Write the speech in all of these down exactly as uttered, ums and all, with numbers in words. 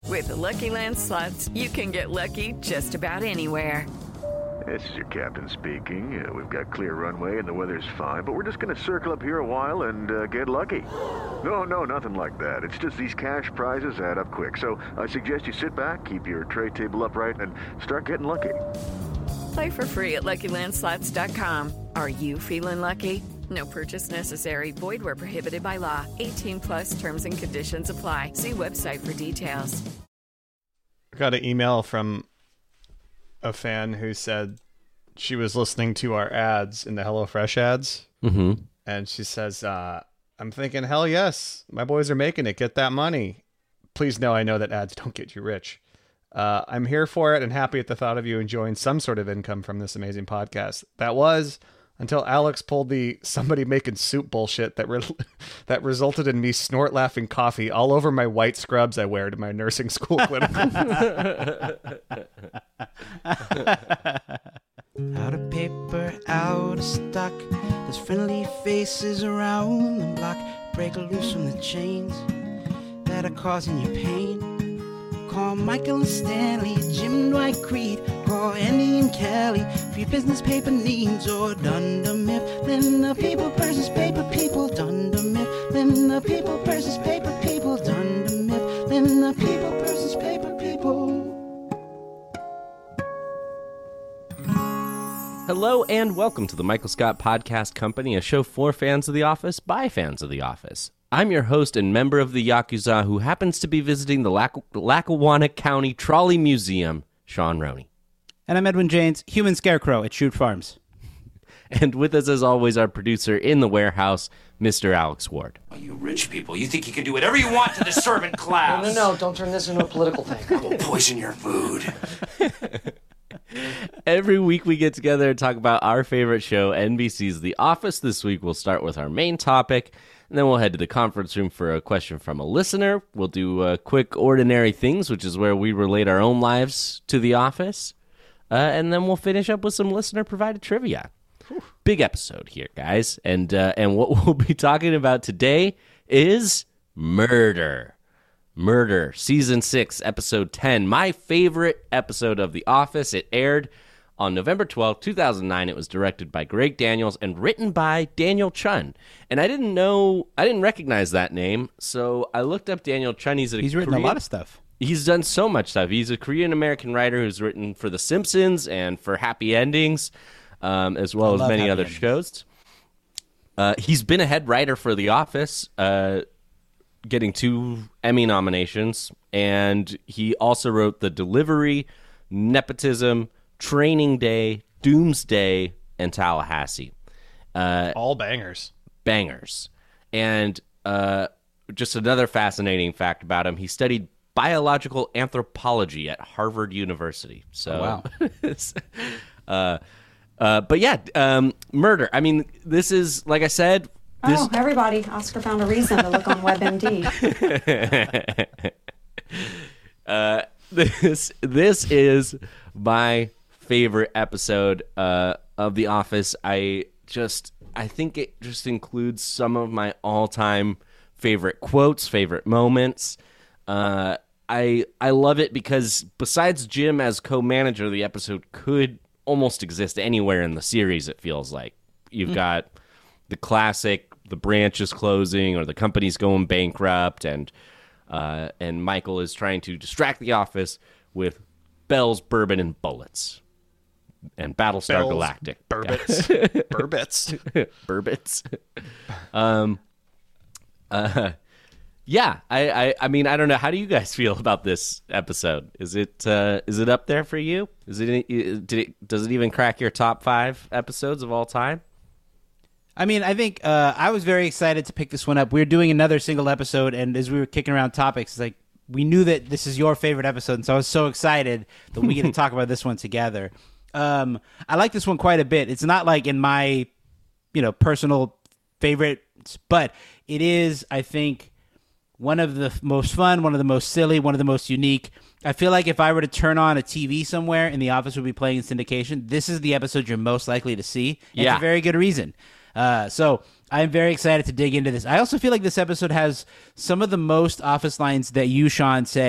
With the Lucky Land Slots, you can get lucky just about anywhere. This is your captain speaking. Uh, we've got clear runway and the weather's fine, but we're just going to circle up here a while and uh, get lucky. No, no, nothing like that. It's just these cash prizes add up quick. So I suggest you sit back, keep your tray table upright, and start getting lucky. Play for free at Lucky Land Slots dot com. Are you feeling lucky? No purchase necessary. Void where prohibited by law. eighteen plus terms and conditions apply. See website for details. I got an email from a fan who said she was listening to our ads in the HelloFresh ads. Mm-hmm. And she says, uh, I'm thinking, hell yes, my boys are making it. Get that money. Please know I know that ads don't get you rich. Uh, I'm here for it and happy at the thought of you enjoying some sort of income from this amazing podcast. That was until Alex pulled the somebody making soup bullshit that re- that resulted in me snort laughing coffee all over my white scrubs I wear to my nursing school clinic. Out of paper, out of stock. There's friendly faces around the block. Break loose from the chains that are causing you pain. Call Michael and Stanley, Jim, Dwight, Creed. Call Andy and Kelly for your business paper needs. Or Dunder Mifflin, the people versus paper people. Dunder Mifflin, the people versus paper people. Dunder Mifflin, the people versus paper people. Hello and welcome to the Michael Scott Podcast Company, a show for fans of The Office by fans of The Office. I'm your host and member of the Yakuza who happens to be visiting the Lac- Lackawanna County Trolley Museum, Sean Roney. And I'm Edwin James, human scarecrow at Shoot Farms. And with us, as always, our producer in the warehouse, Mister Alex Ward. Oh, you rich people, you think you can do whatever you want to the servant class. No, no, no, don't turn this into a political thing. I will poison your food. Every week we get together and talk about our favorite show, N B C's The Office. This week we'll start with our main topic, and then we'll head to the conference room for a question from a listener. We'll do uh, quick ordinary things, which is where we relate our own lives to The Office. Uh, and then we'll finish up with some listener-provided trivia. Whew. Big episode here, guys. And, uh, and what we'll be talking about today is murder. Murder, Season six, Episode ten. My favorite episode of The Office. It aired on November twelfth, two thousand nine. It was directed by Greg Daniels and written by Daniel Chun. And I didn't know, I didn't recognize that name, so I looked up Daniel Chun. He's, a He's written Korean, a lot of stuff. He's done so much stuff. He's a Korean-American writer who's written for The Simpsons and for Happy Endings, um, as well I as many Happy other Endings. shows. Uh, he's been a head writer for The Office, uh, getting two Emmy nominations, and he also wrote The Delivery, Nepotism, Training Day, Doomsday, and Tallahassee. Uh, All bangers. bangers. And uh, just another fascinating fact about him, he studied biological anthropology at Harvard University. So, Oh, wow. uh, uh, but yeah, um, murder. I mean, this is, like I said, This... Oh, everybody. Oscar found a reason to look on WebMD. uh, this this is my favorite episode uh, of The Office. I just, I think it just includes some of my all-time favorite quotes, favorite moments. Uh, I I love it because besides Jim as co-manager, the episode could almost exist anywhere in the series, it feels like. You've mm. got the classic, the branch is closing or the company's going bankrupt, and uh, and Michael is trying to distract the office with Bell's Bourbon and Bullets and Battlestar Bell's Galactic. Burbits. Burbits. Burbits. um, uh, yeah, I, I, I mean, I don't know. How do you guys feel about this episode? Is it uh, is it up there for you? Is it, did it does it even crack your top five episodes of all time? I mean, I think uh, I was very excited to pick this one up. We were doing another single episode, and as we were kicking around topics, it's like we knew that this is your favorite episode, and so I was so excited that we get to talk about this one together. Um, I like this one quite a bit. It's not like in my, you know, personal favorites, but it is, I think, one of the most fun, one of the most silly, one of the most unique. I feel like if I were to turn on a T V somewhere and The Office would be playing in syndication, this is the episode you're most likely to see. And Yeah. for a very good reason. Uh, so I'm very excited to dig into this. I also feel like this episode has some of the most Office lines that you, Sean, say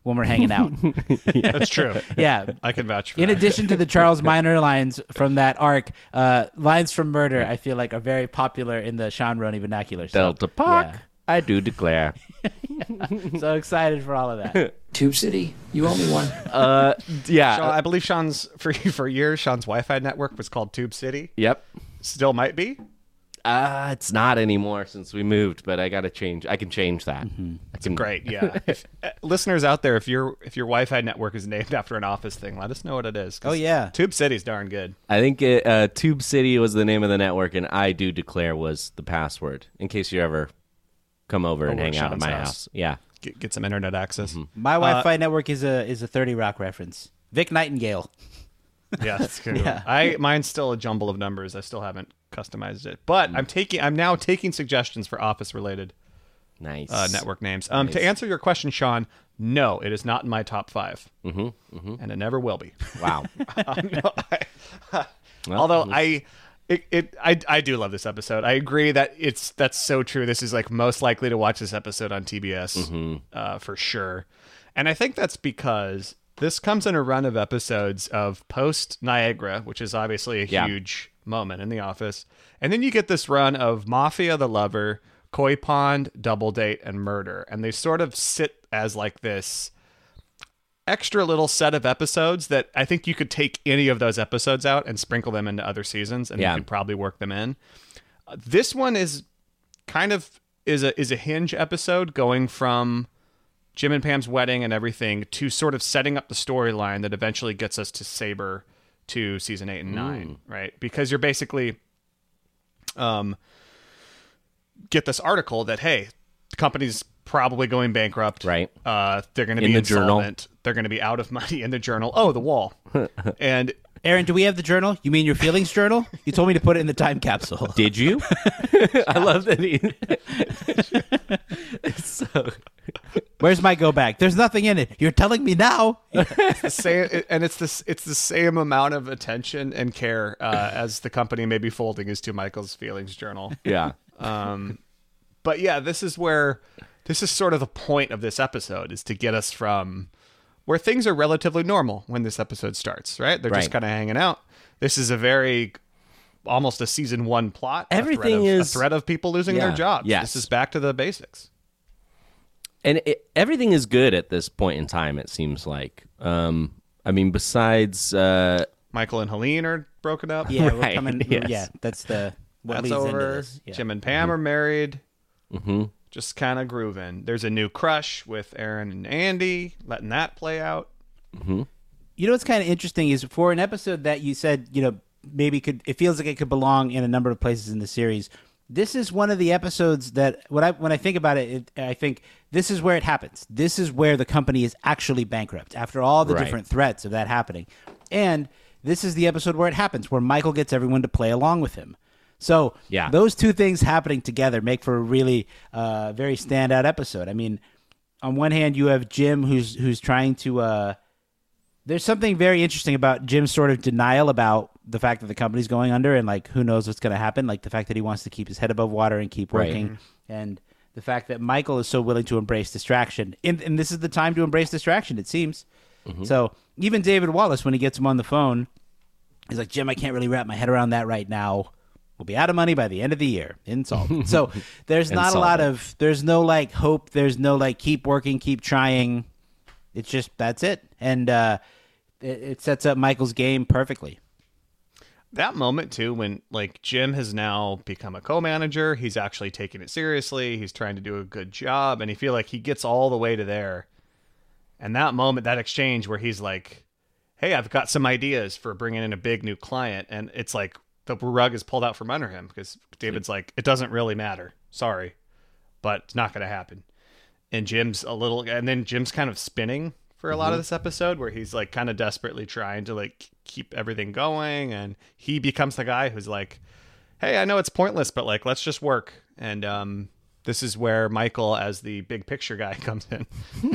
when we're hanging out. That's true. Yeah. I can vouch for In that. addition to the Charles Minor lines from that arc, uh, lines from Murder, I feel like are very popular in the Sean Roney vernacular. So, Delta Park, yeah. I do declare. So excited for all of that. Tube City, you owe me one. Uh, yeah. Sean, I believe Sean's for for years. Sean's Wi-Fi network was called Tube City. Yep. Still might be. Uh, it's not anymore since we moved, but I got to change. I can change that. Mm-hmm. I can, Great, yeah. if, uh, listeners out there, if your if your Wi-Fi network is named after an Office thing, let us know what it is. 'cause Oh, yeah. Tube City's darn good. I think it, uh, Tube City was the name of the network, and I do declare was the password in case you ever come over and Over hang out at Sean's my house. house. Yeah. Get, get some internet access. Mm-hmm. My Wi-Fi network is a is a thirty Rock reference. Vic Nightingale. Yeah, that's good. Yeah. I mine's still a jumble of numbers. I still haven't customized it, but I'm taking. I'm now taking suggestions for Office related Nice. uh, network names. Um, Nice. To answer your question, Sean, no, it is not in my top five, Mm-hmm. Mm-hmm. and it never will be. Wow. Um, no, I- Well, although at I, it, it I, I do love this episode. I agree that it's that's so true. This is like most likely to watch this episode on T B S Mm-hmm. uh, for sure, and I think that's because this comes in a run of episodes of post Niagara, which is obviously a Yeah. huge moment in The Office, and then you get this run of Mafia, The Lover, Koi Pond, Double Date, and Murder, and they sort of sit as like this extra little set of episodes that I think you could take any of those episodes out and sprinkle them into other seasons, and Yeah. you could probably work them in. Uh, this one is kind of is a is a hinge episode, going from Jim and Pam's wedding and everything to sort of setting up the storyline that eventually gets us to Saber to season eight and nine, right? Because you're basically um get this article that, hey, the company's probably going bankrupt. Right. Uh, they're going to In be the journal. insolvent. They're going to be out of money in the journal. Oh, the wall. And Aaron, do we have the journal? You mean your feelings journal? You told me to put it in the time capsule. Did you? I love that he. It's so. Where's my go back? There's nothing in it. You're telling me now. the same, and it's this. It's the same amount of attention and care uh, as the company may be folding is to Michael's feelings journal. Yeah. Um, but yeah, this is where this is sort of the point of this episode, is to get us from where things are relatively normal when this episode starts, right? They're just Right. kind of hanging out. This is a very almost a season one plot. Everything a threat of, is- a threat of people losing Yeah. their jobs. Yes. This is back to the basics. And it, everything is good at this point in time, it seems like. Um, I mean, besides. Uh, Michael and Helene are broken up. Yeah, we're Right, coming. yes. Yeah, that's the what That's leads into over. this. Yeah. Jim and Pam are married. mm-hmm. Just kind of grooving. There's a new crush with Aaron and Andy, letting that play out. You know what's kind of interesting is for an episode that you said, you know, maybe could it feels like it could belong in a number of places in the series. This is one of the episodes that when I when I think about it, it I think this is where it happens. This is where the company is actually bankrupt after all the Right. different threats of that happening. And this is the episode where it happens, where Michael gets everyone to play along with him. So Yeah. those two things happening together make for a really uh, very standout episode. I mean, on one hand, you have Jim who's who's trying to. Uh, there's something very interesting about Jim's sort of denial about the fact that the company's going under and like who knows what's going to happen. Like the fact that he wants to keep his head above water and keep Right. working, and the fact that Michael is so willing to embrace distraction. And, and this is the time to embrace distraction, it seems. So even David Wallace, when he gets him on the phone, he's like, Jim, I can't really wrap my head around that right now. We'll be out of money by the end of the year. Insolvent. So there's not a lot of, there's no like hope. There's no like keep working, keep trying. It's just, that's it. And uh, it, it sets up Michael's game perfectly. That moment too, when like Jim has now become a co-manager, he's actually taking it seriously. He's trying to do a good job, and you feel like he gets all the way to there. And that moment, that exchange where he's like, "Hey, I've got some ideas for bringing in a big new client," and it's like the rug is pulled out from under him because David's like, "It doesn't really matter. Sorry, but it's not going to happen." And Jim's a little, and then Jim's kind of spinning for a lot of this episode where he's like kind of desperately trying to like keep everything going, and he becomes the guy who's like, hey, I know it's pointless, but like let's just work. And um this is where Michael as the big picture guy comes in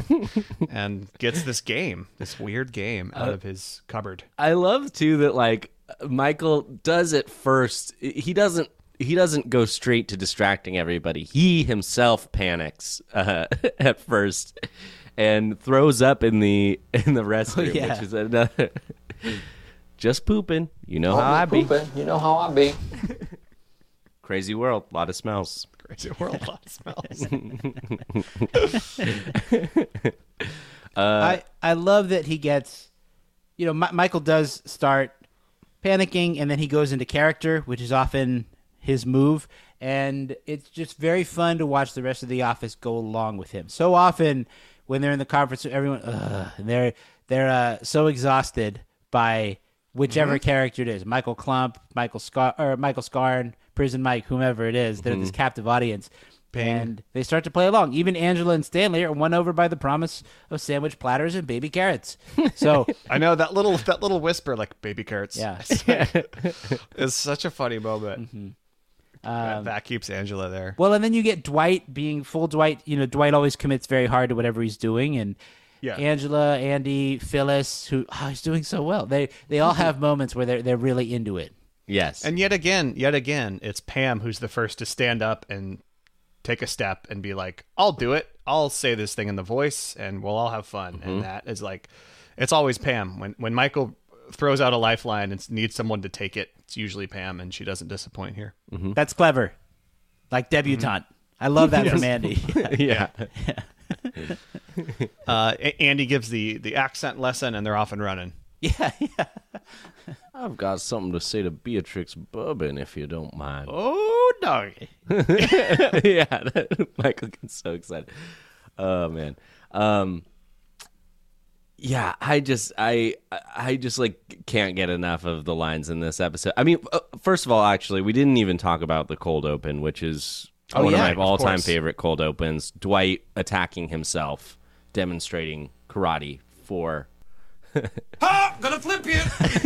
and gets this game, this weird game out of his cupboard. I love too that like Michael does it first. He doesn't. He doesn't go straight to distracting everybody. He himself panics uh, at first, and throws up in the in the restroom, Oh, yeah. which is another. Just pooping, you know Oh, how I be. pooping. You know how I be. Crazy world, a lot of smells. Crazy world, a lot of smells. I I love that he gets, you know, M- Michael does start panicking, and then he goes into character, which is often his move, and it's just very fun to watch the rest of the office go along with him. So often when they're in the conference, everyone, ugh, and they're they're uh, so exhausted by whichever Mm-hmm. character it is, Michael Klump, Michael Scar or Michael Scarn, Prison Mike, whomever it is. They're Mm-hmm. this captive audience. And they start to play along. Even Angela and Stanley are won over by the promise of sandwich platters and baby carrots. So I know that little that little whisper, like baby carrots. Yeah. It's such a funny moment. Mm-hmm. That- Um, that keeps Angela there. well, and then you get Dwight being full Dwight. You know, Dwight always commits very hard to whatever he's doing, and Yeah. Angela, Andy, Phyllis, who oh, he's doing so well. They they all have moments where they're they're really into it. Yes. And yet again, yet again, it's Pam who's the first to stand up and take a step and be like, I'll do it. I'll say this thing in the voice and we'll all have fun. Mm-hmm. And that is like, it's always Pam. When when Michael throws out a lifeline and needs someone to take it, it's usually Pam, and she doesn't disappoint here. That's clever, like debutante. I love that from Andy. yeah. Uh, A- Andy gives the, the accent lesson and they're off and running. yeah, yeah. I've got something to say to Beatrix Bourbon, if you don't mind. Oh, doggy. yeah, that, Michael gets so excited. Oh man, um, yeah. I just, I, I just like can't get enough of the lines in this episode. I mean, uh, first of all, actually, we didn't even talk about the cold open, which is Oh, one yeah, of of my all-time course. favorite cold opens. Dwight attacking himself, demonstrating karate for. Ha! Gonna flip you!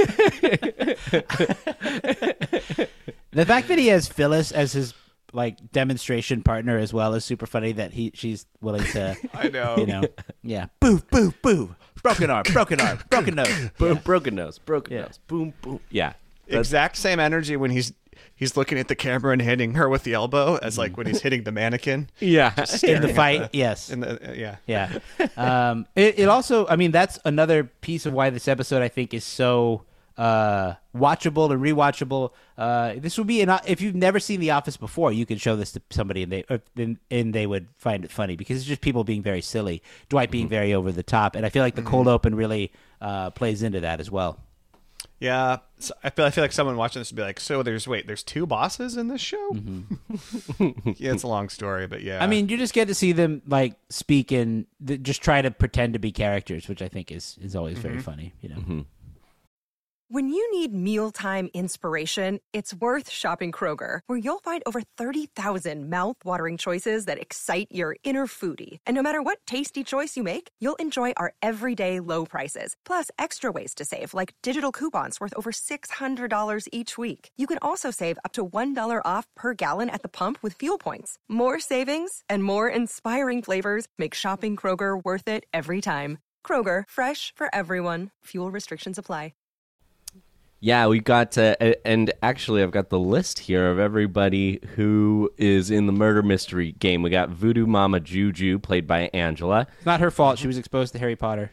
The fact that he has Phyllis as his like demonstration partner as well is super funny. That he she's willing to, I know. you know, yeah, boo, boo, boo, broken arm, broken arm, broken nose. Boom, broken nose, broken Yeah. nose, boom, boom. Yeah. That's- Exact same energy when he's he's looking at the camera and hitting her with the elbow as like when he's hitting the mannequin. yeah. In the fight, yes. In the, uh, yeah. Yeah. Um, it, it also, I mean, that's another piece of why this episode, I think, is so uh, watchable and rewatchable. Uh, this would be, an, if you've never seen The Office before, you could show this to somebody and they uh, and, and they would find it funny because it's just people being very silly, Dwight being very over the top. And I feel like the cold open really uh, plays into that as well. Yeah, so I feel I feel like someone watching this would be like, so there's wait, there's two bosses in this show. Yeah, it's a long story, but yeah. I mean, you just get to see them like speak and th- just try to pretend to be characters, which I think is, is always very funny, you know. When you need mealtime inspiration, it's worth shopping Kroger, where you'll find over thirty thousand mouth-watering choices that excite your inner foodie. And no matter what tasty choice you make, you'll enjoy our everyday low prices, plus extra ways to save, like digital coupons worth over six hundred dollars each week. You can also save up to one dollar off per gallon at the pump with fuel points. More savings and more inspiring flavors make shopping Kroger worth it every time. Kroger, fresh for everyone. Fuel restrictions apply. Yeah, we got, uh, and actually, I've got the list here of everybody who is in the murder mystery game. We got Voodoo Mama Juju, played by Angela. It's not her fault. She was exposed to Harry Potter.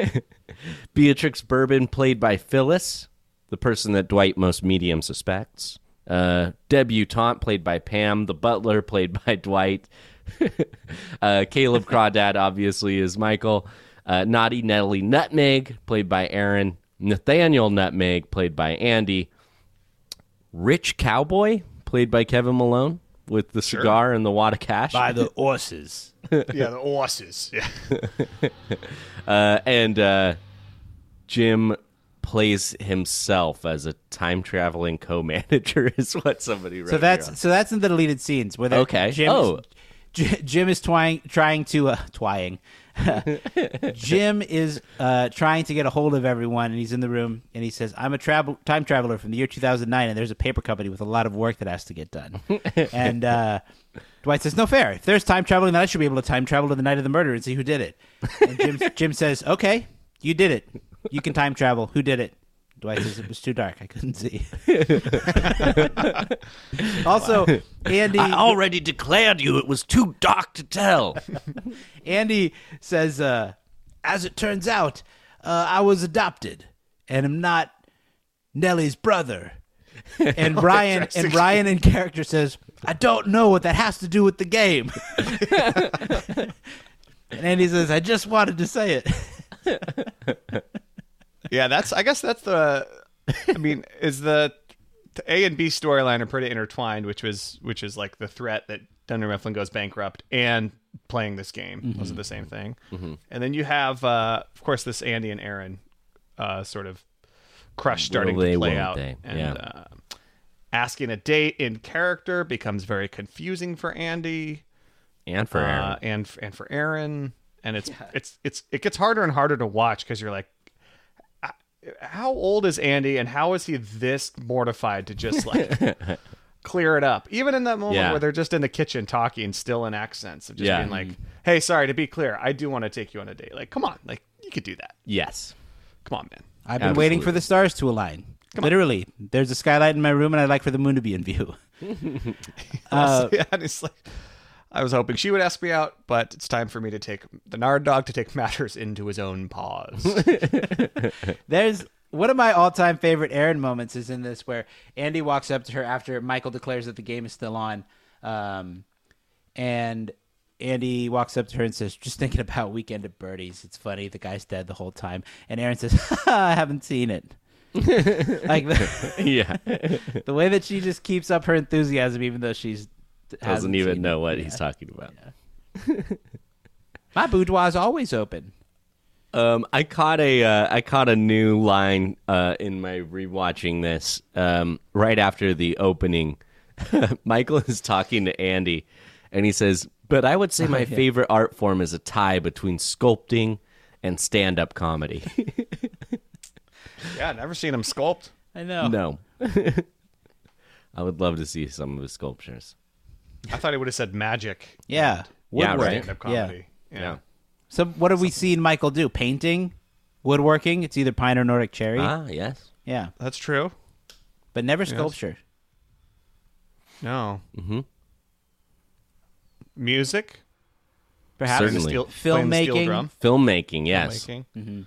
Beatrix Bourbon, played by Phyllis, the person that Dwight most medium suspects. Uh, Debutante, played by Pam. The butler, played by Dwight. uh, Caleb Crawdad, obviously, is Michael. Uh, Naughty Nelly Nutmeg, played by Aaron. Nathaniel Nutmeg, played by Andy. Rich Cowboy, played by Kevin Malone, with the cigar and the wad of cash. By the horses. yeah, the horses. Yeah. uh, and uh, Jim plays himself as a time-traveling co-manager, is what somebody wrote. So that's here. so that's in the deleted scenes where they're- Okay. Jim Oh. is, J- Jim is trying trying to uh, twying. Jim is uh, trying to get a hold of everyone, and he's in the room, and he says, "I'm a travel time traveler from the year two thousand nine, and there's a paper company with a lot of work that has to get done." and uh, Dwight says, "No fair. If there's time traveling, then I should be able to time travel to the night of the murder and see who did it." And Jim, Jim says, "Okay, you did it. You can time travel. Who did it?" Dwight says it was too dark. I couldn't see. Also, Andy... I already declared you it was too dark to tell. Andy says, uh, as it turns out, uh, I was adopted and am not Nellie's brother. And Ryan and Ryan in character says, I don't know what that has to do with the game. And Andy says, I just wanted to say it. Yeah, that's. I guess that's the. I mean, is the, the A and B storyline are pretty intertwined, which was which is like the threat that Dunder Mifflin goes bankrupt and playing this game. Mm-hmm. Those are the same thing. Mm-hmm. And then you have, uh, of course, this Andy and Aaron uh, sort of crush starting Will they, to play won't out, they? and Yeah. uh, asking a date in character becomes very confusing for Andy And for Aaron. uh, and and for Aaron, and it's yeah. it's it's it gets harder and harder to watch because you're like, how old is Andy and how is he this mortified to just like clear it up? Even in that moment yeah. where they're just in the kitchen talking, still in accents of just yeah. being like, hey, sorry, to be clear, I do want to take you on a date. Like, come on, like you could do that. Yes. Come on, man. I've been Absolutely. waiting for the stars to align. Come Literally. On. There's a skylight in my room and I'd like for the moon to be in view. uh, yeah, and it's like, I was hoping she would ask me out, but it's time for me to take the Nard dog to take matters into his own paws. There's one of my all-time favorite Aaron moments is in this where Andy walks up to her after Michael declares that the game is still on, um, and Andy walks up to her and says, "Just thinking about Weekend at Bernie's. It's funny. The guy's dead the whole time." And Aaron says, "I haven't seen it." Like the, yeah, the way that she just keeps up her enthusiasm, even though she's doesn't even know it. what yeah. he's talking about. Yeah. My boudoir is always open. Um, I caught a uh, I caught a new line uh, in my rewatching this um, right after the opening. Michael is talking to Andy, and he says, "But I would say my oh, yeah. favorite art form is a tie between sculpting and stand-up comedy." Yeah, never seen him sculpt. I know. No. I would love to see some of his sculptures. I thought he would have said magic. Yeah. Yeah, right. Stand-up comedy. Yeah. Yeah. Yeah. So what have we seen Michael do? Painting? Woodworking? It's either pine or Nordic cherry. Ah, yes. Yeah. That's true. But never Yes. sculpture. No. Mm-hmm. Music? Perhaps. Playing the Certainly. steel- playing the steel Filmmaking. drum? Filmmaking, yes. Filmmaking. Mm-hmm.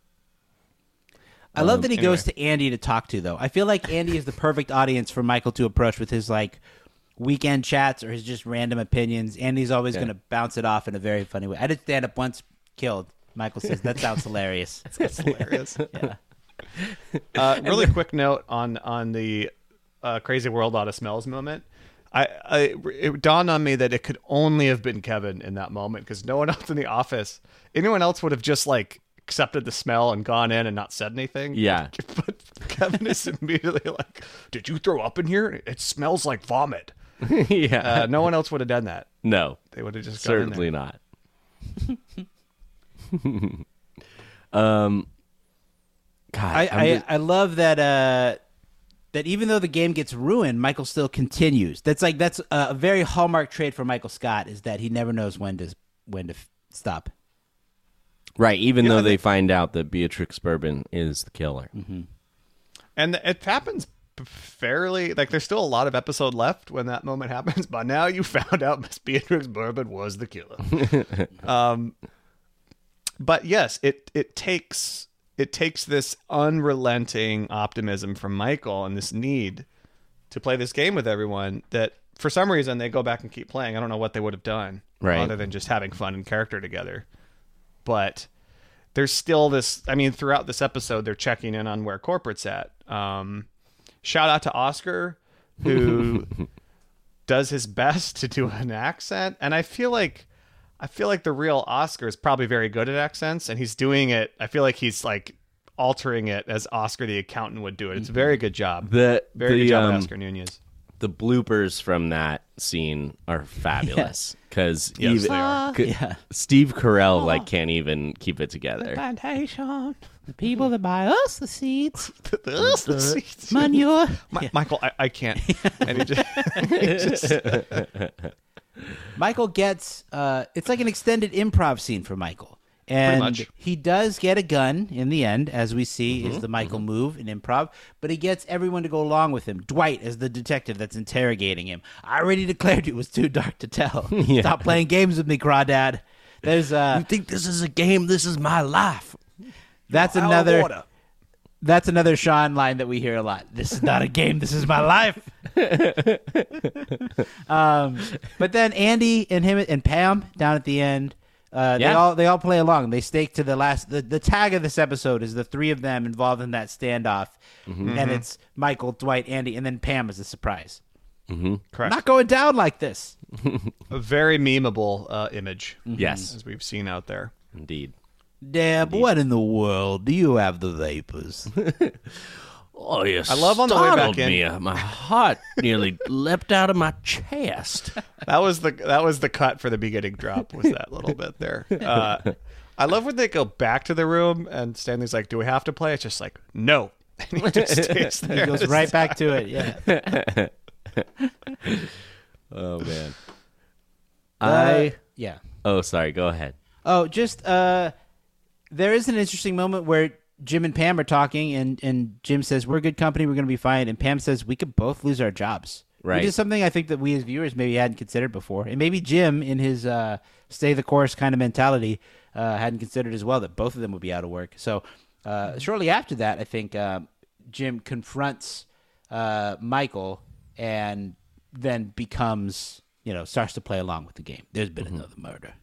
I love Um, that he anyway. goes to Andy to talk to, though. I feel like Andy is the perfect audience for Michael to approach with his, like, weekend chats or his just random opinions. Andy's always Yeah. going to bounce it off in a very funny way. I did stand up once, killed. Michael says, that sounds hilarious. That's hilarious. Yeah. Uh, really quick note on on the uh, Crazy World Out of Smells moment. I, I it dawned on me that it could only have been Kevin in that moment because no one else in the office, anyone else would have just like accepted the smell and gone in and not said anything. Yeah. But Kevin is immediately like, "Did you throw up in here? It smells like vomit." yeah. Uh, no one else would have done that. No. They would have just gone in Certainly there. not. um, God, I, I'm I, just- I love that uh, that even though the game gets ruined, Michael still continues. That's like that's a very hallmark trait for Michael Scott is that he never knows when to when to f- stop. right. Even Yeah, though I they think- find out that Beatrix Bourbon is the killer. Mm-hmm. And it happens fairly, like there's still a lot of episode left when that moment happens, but now you found out Miss Beatrix Bourbon was the killer. um, but yes, it it takes it takes this unrelenting optimism from Michael and this need to play this game with everyone that for some reason they go back and keep playing. I don't know what they would have done Right. other than just having fun and character together. But there's still this, I mean, throughout this episode, they're checking in on where corporate's at. Um, shout out to Oscar, who does his best to do an accent. And I feel like, I feel like the real Oscar is probably very good at accents, and he's doing it. I feel like he's like altering it as Oscar the accountant would do it. It's a very good job. The Very the, good job, um, Oscar Nunez. the bloopers from that scene are fabulous because Yes, even they are. c- Yeah. Steve Carell like can't even keep it together. Plantation, the people that buy us the seeds, This- this- manure. Mi- Yeah. Michael, I, I can't. And he just, he just Michael gets uh, it's like an extended improv scene for Michael. And much. he does get a gun in the end, as we see Mm-hmm. is the Michael move in improv, but he gets everyone to go along with him. Dwight is the detective that's interrogating him. I already declared it was too dark to tell. Yeah. Stop playing games with me, Crawdad. There's uh You think this is a game? This is my life. that's Out of another order. That's another Sean line that we hear a lot. This is not a game. This is my life. um, but then Andy and him and Pam down at the end, uh, they Yeah. all they all play along. They stake to the last. The, the tag of this episode is the three of them involved in that standoff, and it's Michael, Dwight, Andy, and then Pam as a surprise. Correct. Not going down like this. A very memeable uh, image. Yes. As we've seen out there. Indeed. Deb, what in the world do you have the vapors? Oh, you I love on the way back startled in. me. Uh, My heart nearly leapt out of my chest. That was the that was the cut for the beginning drop. Was that little bit there? Uh, I love when they go back to the room and Stanley's like, "Do we have to play?" It's just like, "No," and he just stays He there. goes right back to it. Yeah. Oh, man. Uh, I. yeah. Oh, sorry. Go ahead. Oh, just uh, there is an interesting moment where Jim and Pam are talking, and, and Jim says, "We're good company. We're going to be fine." And Pam says, "We could both lose our jobs." Right. Which is something I think that we as viewers maybe hadn't considered before. And maybe Jim, in his uh, stay the course kind of mentality, uh, hadn't considered as well that both of them would be out of work. So uh, shortly after that, I think uh, Jim confronts uh, Michael and then becomes, you know, starts to play along with the game. There's been another murder.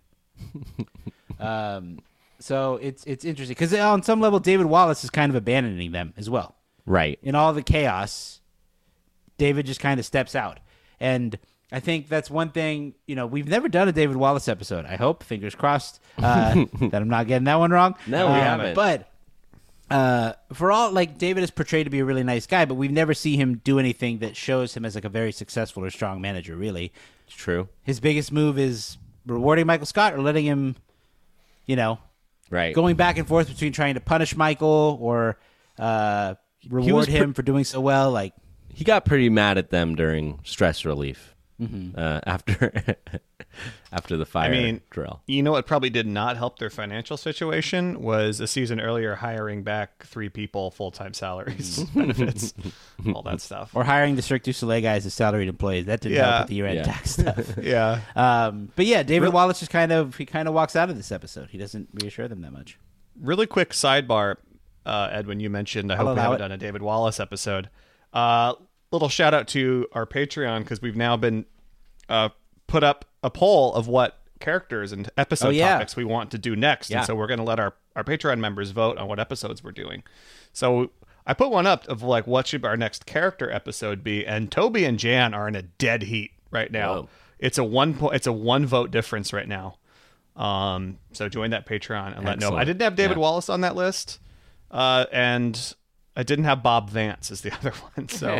um, so it's it's interesting because on some level, David Wallace is kind of abandoning them as well. Right. In all the chaos, David just kind of steps out. And I think that's one thing, you know, we've never done a David Wallace episode. I hope, fingers crossed, uh, that I'm not getting that one wrong. No, we Um, haven't. But uh, for all, like, David is portrayed to be a really nice guy, but we've never seen him do anything that shows him as, like, a very successful or strong manager, really. It's true. His biggest move is rewarding Michael Scott or letting him, you know, Right. going back and forth between trying to punish Michael or uh, reward pre- him for doing so well. Like, He got pretty mad at them during stress relief uh, after after the fire I mean, drill. You know what probably did not help their financial situation was a season earlier hiring back three people, full-time salaries, benefits, all that stuff. or hiring the Cirque du Soleil guys as salaried employees. That didn't Yeah. help with the year-end Yeah. tax stuff. Yeah. Um, but yeah, David Wallace just kind of he kind of walks out of this episode. He doesn't reassure them that much. Really quick sidebar, uh, Edwin, you mentioned, I I'll hope we allow haven't it. done a David Wallace episode. Uh, little shout out to our Patreon because we've now been uh, put up a poll of what characters and episode Oh, yeah. topics we want to do next. Yeah. And so we're going to let our, our Patreon members vote on what episodes we're doing. So I put one up of like, what should our next character episode be? And Toby and Jan are in a dead heat right now. Whoa. It's a one po- It's a one vote difference right now. Um, so join that Patreon and let know. I Excellent. didn't have David Yeah. Wallace on that list, uh, and I didn't have Bob Vance as the other one. So,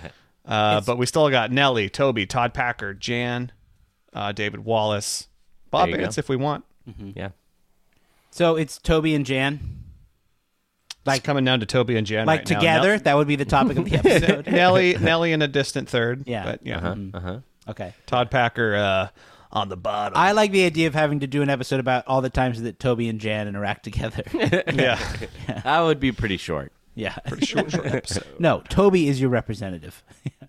uh, but we still got Nellie, Toby, Todd Packer, Jan, uh, David Wallace, Bob There you Vance go. if we want. Yeah. So it's Toby and Jan, Like like coming down to Toby and Jan like right now. together. Nell- That would be the topic of the episode. Nellie, Nellie in a distant third. Yeah. but yeah. Uh-huh. Uh-huh. Okay. Todd Packer uh, on the bottom. I like the idea of having to do an episode about all the times that Toby and Jan interact together. yeah, That would be pretty short. yeah. pretty short, short episode. No, Toby is your representative.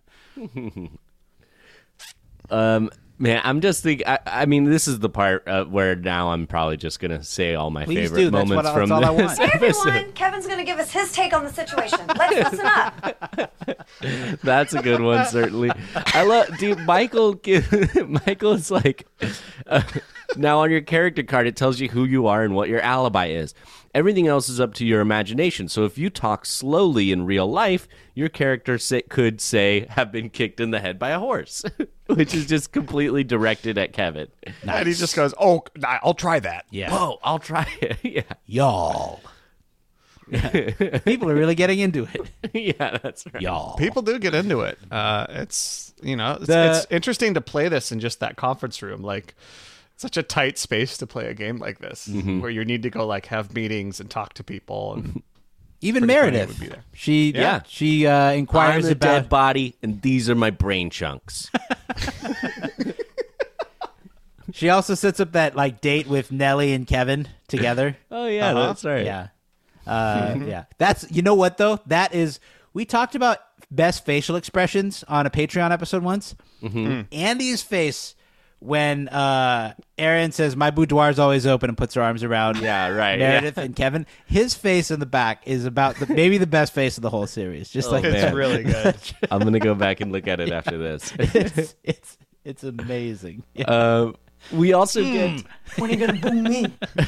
Um, man, I'm just thinking. I, I mean, this is the part uh, where now I'm probably just gonna say all my Please favorite do. That's moments what I- from that's all I this want. Hey episode. everyone, Kevin's going to give us his take on the situation. Let's listen up. That's a good one, certainly. I love, dude. Michael, give, Michael is like, uh, now on your character card, it tells you who you are and what your alibi is. Everything else is up to your imagination. So if you talk slowly in real life, your character say, could say have been kicked in the head by a horse, which is just completely directed at Kevin. And he just goes, "Oh, I'll try that." Yeah. Whoa, I'll try it. yeah, Y'all. People are really getting into it. yeah, that's right. Y'all. People do get into it. Uh, it's you know, it's, The- it's interesting to play this in just that conference room, like such a tight space to play a game like this, Mm-hmm. where you need to go like have meetings and talk to people. And Even Pretty funny Meredith. would be there. She Yeah. she uh, I'm inquires a about dead body, and these are my brain chunks. She also sets up that like date with Nellie and Kevin together. Oh yeah, Uh-huh. that's right. Yeah, uh, yeah. That's you know what though. That is we talked about best facial expressions on a Patreon episode once. Mm-hmm. Andy's face when uh, Erin says "My boudoir is always open" and puts her arms around Yeah, right. Meredith yeah. and Kevin. His face in the back is about the, maybe the best face of the whole series. Just Oh, like man. It's really good. I'm gonna go back and look at it after this. it's, it's it's amazing. Yeah. Uh, we also get When are you gonna boo me?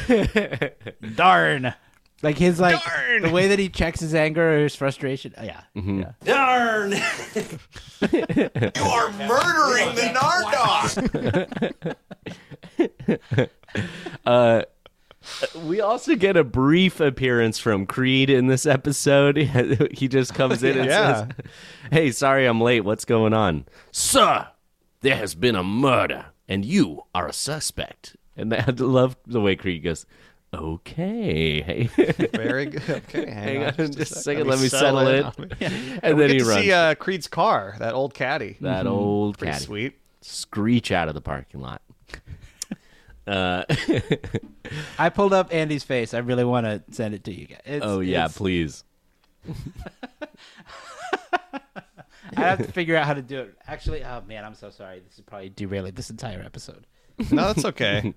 Darn. Like his like Darn. the way that he checks his anger or his frustration. Oh, yeah. Mm-hmm. yeah. Darn! You are murdering the Nardog! uh, we also get a brief appearance from Creed in this episode. He just comes in and Yeah. says, "Hey, sorry I'm late. What's going on, sir? There has been a murder, and you are a suspect." And I love the way Creed goes, "Okay, hey." Very good. Okay, hang, Hang on, on just, just a a second. second, let me settle in it. on me. And And then we he get to runs. see uh, Creed's car, that old caddy. That old Pretty caddy. sweet. Screech out of the parking lot. Uh, I pulled up Andy's face. I really want to send it to you guys. It's, oh yeah, it's- please. I have to figure out how to do it. Actually, oh man, I'm so sorry. This is probably derailing this entire episode. No, that's okay.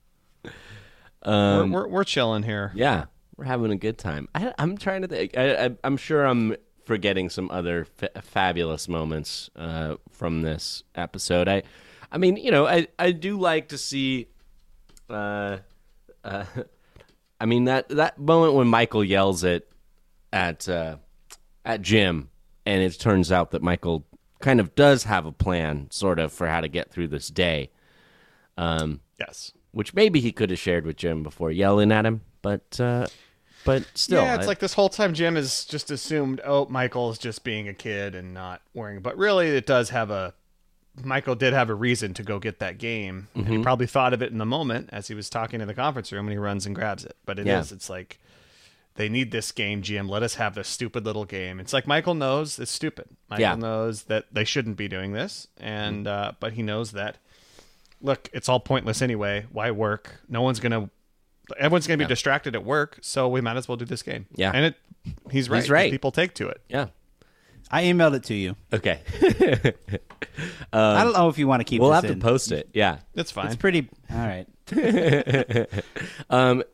Um, we're, we're we're chilling here. Yeah, we're having a good time. I, I'm trying to think. I, I, I'm sure I'm forgetting some other fa- fabulous moments uh, from this episode. I, I mean, you know, I, I do like to see. Uh, uh, I mean that that moment when Michael yells at at uh, at Jim, and it turns out that Michael kind of does have a plan, sort of, for how to get through this day. Um, Yes. which maybe he could have shared with Jim before yelling at him, but uh, but still, yeah, it's I- like this whole time Jim has just assumed, oh, Michael's just being a kid and not worrying. But really, it does have a... Michael did have a reason to go get that game. And he Mhm. probably thought of it in the moment as he was talking in the conference room, and he runs and grabs it. But it is, Yeah. it's like, they need this game, Jim. Let us have this stupid little game. It's like Michael knows it's stupid. Michael Yeah. knows that they shouldn't be doing this. and uh, But he knows that, look, it's all pointless anyway. Why work? No one's going to... Everyone's going to be Yeah. distracted at work, so we might as well do this game. Yeah. And it, he's right. He's right. People take to it. yeah, I emailed it to you. okay. I don't know if you want to keep. We'll this have to in. post it. Yeah. It's fine. It's pretty. All right. Um.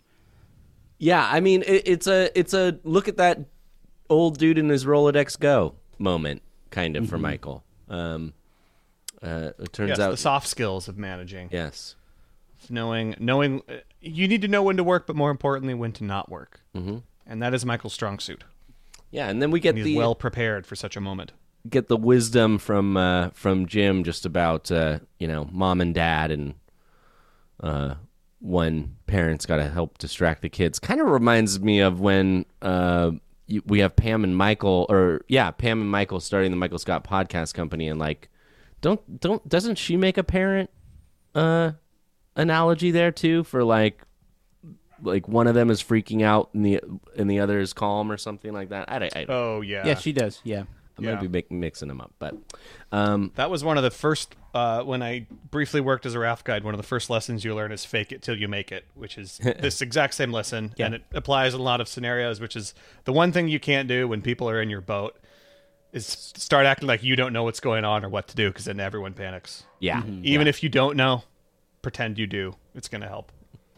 Yeah, I mean, it, it's a it's a look at that old dude in his Rolodex Go moment, kind of, for Michael. Um. Uh, it turns yes, out, the soft skills of managing. yes. Knowing, knowing, uh, you need to know when to work, but more importantly, when to not work. Mm-hmm. And that is Michael's strong suit. Yeah, and then we get And he's the well prepared for such a moment. get the wisdom from uh, from Jim just about uh, you know, mom and dad and uh, when parents got to help distract the kids. Kind of reminds me of when uh, you, we have Pam and Michael, or yeah, Pam and Michael starting the Michael Scott Podcast Company, and like, don't don't doesn't she make a parent uh, analogy there too for like. Like one of them is freaking out and the and the other is calm or something like that. I, don't- I, don't- Oh, yeah. Yeah, she does. Yeah. I yeah. might be make, mixing them up, but um, That was one of the first, uh, when I briefly worked as a raft guide, one of the first lessons you learn is fake it till you make it, which is this exact same lesson. Yeah. And it applies in a lot of scenarios, which is the one thing you can't do when people are in your boat is start acting like you don't know what's going on or what to do, because then everyone panics. yeah, Even if you don't know, pretend you do. It's going to help.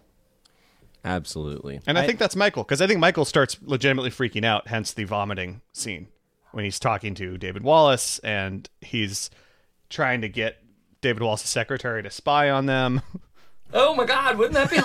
absolutely. And I, think that's Michael, because I think Michael starts legitimately freaking out, hence the vomiting scene when he's talking to David Wallace and he's trying to get David Wallace's secretary to spy on them. Oh my God, wouldn't that be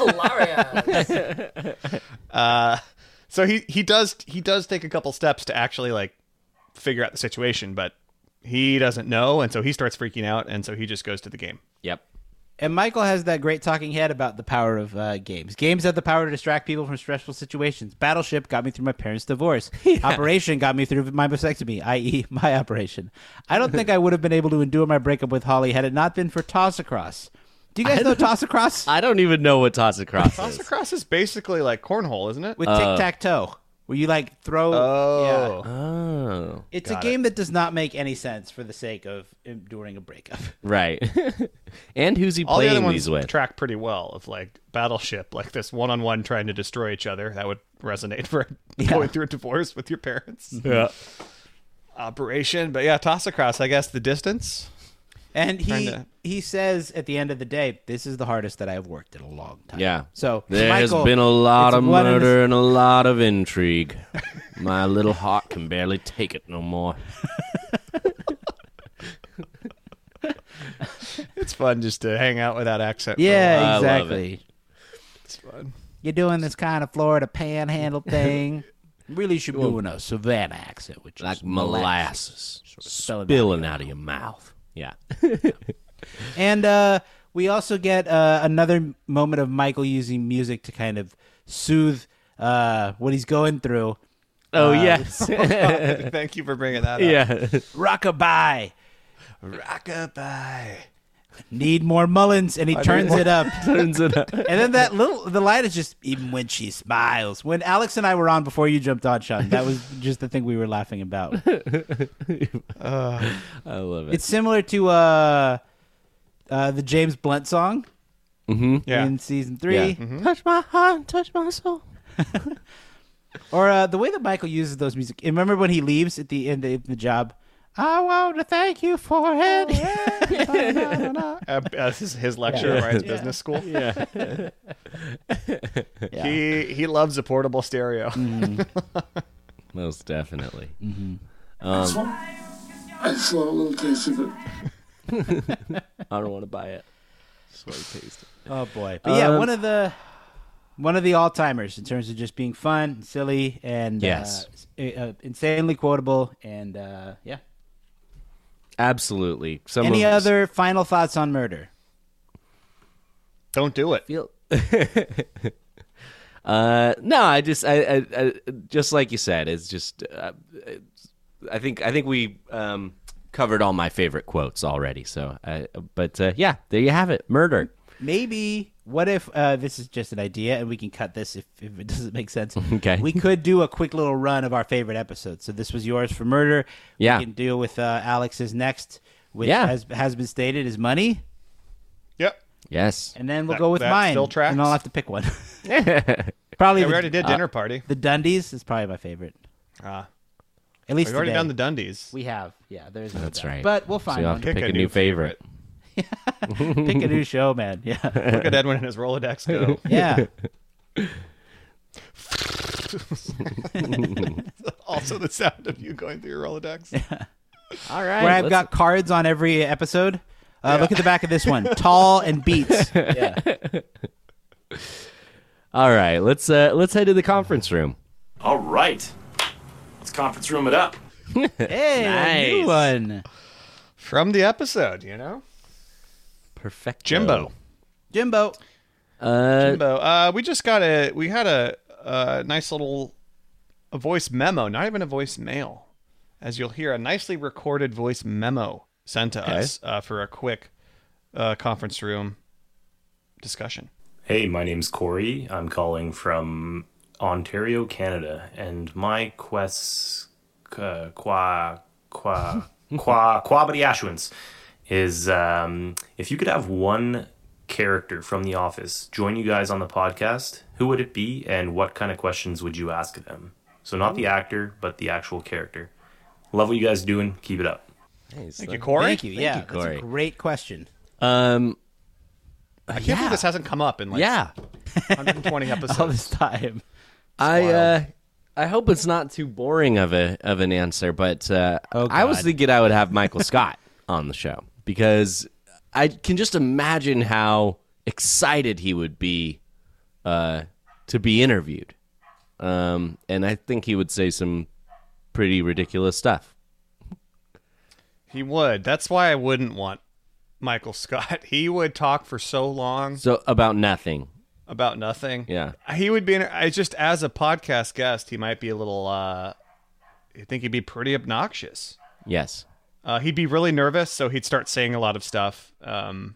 hilarious? Uh, so he, he does he does take a couple steps to actually like figure out the situation, but he doesn't know, and so he starts freaking out, and so he just goes to the game. Yep. And Michael has that great talking head about the power of uh, games. Games have the power to distract people from stressful situations. Battleship got me through my parents' divorce. Operation got me through my vasectomy, that is my operation. I don't think I would have been able to endure my breakup with Holly had it not been for Toss-Across. Do you guys know Toss-Across? I don't even know what toss across Toss is. across is basically like cornhole, isn't it? With Uh, tic-tac-toe. where you like throw. Oh. Yeah. Oh. It's Got a game that does not make any sense for the sake of enduring a breakup. Right. And who's he All the other playing ones these with? track pretty well. Of like Battleship, like this one-on-one trying to destroy each other. That would resonate for Yeah. going through a divorce with your parents. Yeah. Operation, but yeah, toss across. I guess the distance. And he Trying to- he says at the end of the day, this is the hardest that I have worked in a long time. Yeah. So There Michael, has been a lot it's of one in the- murder and a lot of intrigue. My little heart can barely take it no more. It's fun just to hang out with that accent. Yeah, I love exactly. It's fun. You're doing this kind of Florida panhandle thing. Really should be doing a Savannah accent, which Like is molasses Sort of spell it out. spilling out of your mouth. Yeah. And uh, we also get uh, another moment of Michael using music to kind of soothe uh, what he's going through. Oh, Uh, yes. Thank you for bringing that up. Yeah. Rockabye. Rockabye. Need more Mullins, and he turns it up. Turns it up. And then that little, the line is just, even when she smiles. When Alex and I were on before you jumped on, Sean, that was just the thing we were laughing about. I love it. It's similar to uh, uh, the James Blunt song mm-hmm. Yeah. in season three. Yeah. Mm-hmm. Touch my heart, touch my soul. Or uh, the way that Michael uses those music. Remember when he leaves at the end of the job? I want to thank you for it. Uh, uh, his, his lecture at Ryan's business school. Yeah. Yeah. He he loves a portable stereo. Most definitely. This one, I just want a little taste of it. I don't want to buy it. Just want to taste it. Oh boy! But yeah, Um, one of the one of the all timers in terms of just being fun, silly, and Yes. uh, uh, insanely quotable, and uh, yeah. Absolutely. Some Any of- other final thoughts on Murder? Don't do it. feel uh no i just I, I, I just like you said, it's just uh, it's, i think i think we um covered all my favorite quotes already, so uh, but uh, yeah, there you have it. Murder. Maybe what if uh, this is just an idea, and we can cut this if, if it doesn't make sense. Okay. We could do a quick little run of our favorite episodes. So this was yours for Murder. Yeah. We can deal with uh, Alex's next, which Yeah. has has been stated is Money, Yep. Yes. and then we'll That- go with that mine, still tracks? and I'll have to pick one. Probably Yeah, we the, already did dinner party. the Dundies is probably my favorite. Ah, At least we've already today. done the Dundies. We have, yeah. There's no That's doubt. right. But we'll So find you'll one. have to pick, a, new favorite. Pick a new show, man. Yeah, Look at Edwin and his Rolodex go. yeah. Also, the sound of you going through your Rolodex. All right. Where I've let's- got cards on every episode. Uh, Look at the back of this one. Tall and beats. Yeah. All right. Let's uh let's head to the conference room. All right. Let's conference room it up. Hey, a new Nice. one. From the episode, you know? Perfect. Jimbo. Jimbo. Uh Jimbo. Uh, we just got a, we had a, a nice little a voice memo, not even a voice mail. As you'll hear, a nicely recorded voice memo sent to Okay. us uh, for a quick uh, conference room discussion. Hey, my name's Corey. I'm calling from Ontario, Canada, and my quest, uh, qua, qua, qua, quabadiashwins is um, if you could have one character from The Office join you guys on the podcast, who would it be, and what kind of questions would you ask them? So not the actor, but the actual character. Love what you guys are doing. Keep it up. nice. Thank you, Corey. Thank you. Thank yeah, you, that's Corey. a great question. Um I can't yeah. believe this hasn't come up in like yeah. one hundred twenty episodes. All this time. I wild. uh, I hope it's not too boring of a of an answer, but uh, Oh, I was God. thinking I would have Michael Scott on the show because I can just imagine how excited he would be uh, to be interviewed, um, and I think he would say some pretty ridiculous stuff. He would. That's why I wouldn't want Michael Scott. He would talk for so long So about nothing. about nothing. Yeah. He would be, in, I just, as a podcast guest, he might be a little, uh, I think he'd be pretty obnoxious. Yes. Uh, he'd be really nervous, so he'd start saying a lot of stuff. Um,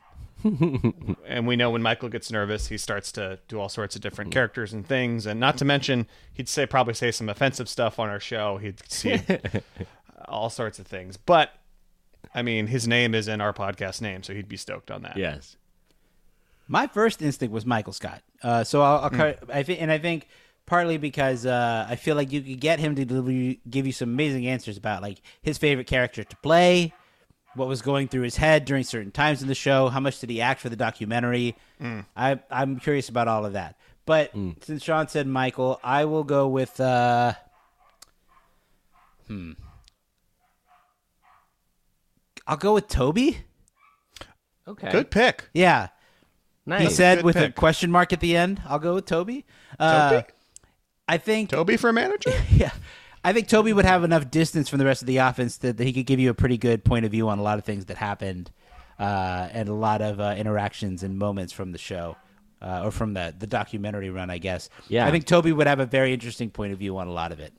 And we know when Michael gets nervous, he starts to do all sorts of different characters and things. And not to mention, he'd say probably say some offensive stuff on our show. He'd see all sorts of things. But, I mean, his name is in our podcast name, so he'd be stoked on that. Yes. My first instinct was Michael Scott. Uh, so I'll, I'll Mm. cut, I think, and I think partly because uh, I feel like you could get him to deliver you, give you some amazing answers about like his favorite character to play, what was going through his head during certain times in the show, how much did he act for the documentary. Mm. I, I'm curious about all of that. But Mm. since Sean said Michael, I will go with. Uh, hmm. I'll go with Toby. Okay. Good pick. Yeah. Nice. He said Good with a pick. question mark at the end. I'll go with Toby. Uh, Toby? I think Toby for manager? yeah, I think Toby would have enough distance from the rest of the offense that, that he could give you a pretty good point of view on a lot of things that happened, uh, and a lot of uh, interactions and moments from the show, uh, or from the the documentary run, I guess. Yeah. I think Toby would have a very interesting point of view on a lot of it.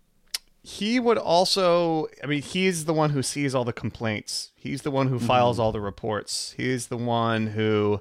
He would also, I mean, he's the one who sees all the complaints. He's the one who files all the reports. He's the one who,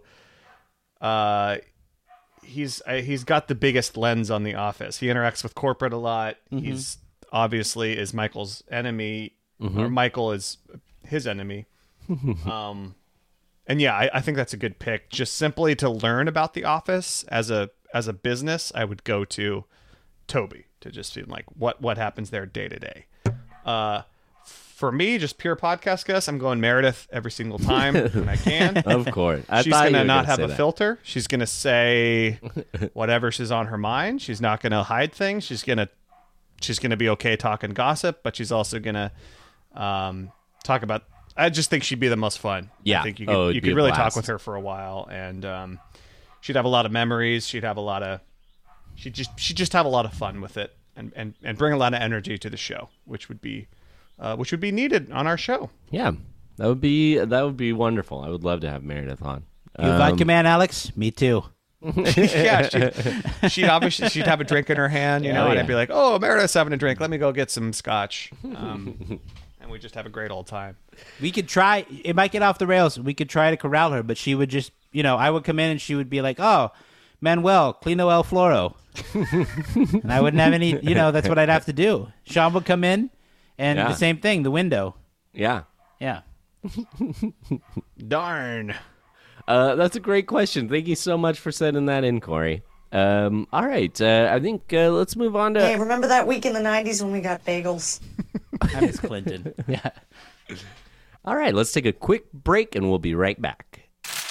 uh, he's uh, he's got the biggest lens on the office. He interacts with corporate a lot. He's obviously is Michael's enemy, or Michael is his enemy. um, and yeah, I, I think that's a good pick. Just simply to learn about the office as a as a business, I would go to Toby to just see like what what happens there day to day. Uh, for me, just pure podcast guess, I'm going Meredith every single time when I can. Of course. I She's thought you gonna were not gonna have say a that. filter. She's gonna say whatever she's on her mind. She's not gonna hide things. She's gonna she's gonna be okay talking gossip, but she's also gonna um, talk about. I just think she'd be the most fun. Yeah. I think you could, Oh, it'd you be could a really blast. talk with her for a while, and um, she'd have a lot of memories. She'd have a lot of she'd just she'd just have a lot of fun with it, and and, and bring a lot of energy to the show, which would be uh, which would be needed on our show. Yeah, that would be that would be wonderful. I would love to have Meredith on. You a vodka man, Alex? Me too. yeah, she'd, she'd obviously she'd have a drink in her hand, you know, Oh, and yeah. I'd be like, "Oh, Meredith's having a drink. Let me go get some scotch," um, and we just have a great old time. We could try. It might get off the rails. We could try to corral her, but she would just, you know, I would come in and she would be like, "Oh, Manuel, Clino El Floro," and I wouldn't have any. You know, that's what I'd have to do. Sean would come in, and Yeah. the same thing. The window. Yeah. Yeah. Darn. Uh, that's a great question. Thank you so much for sending that in, Corey. Um, all right. Uh, I think uh, let's move on to. Hey, remember that week in the nineties when we got bagels? I miss Clinton. Yeah. All right. Let's take a quick break, and we'll be right back.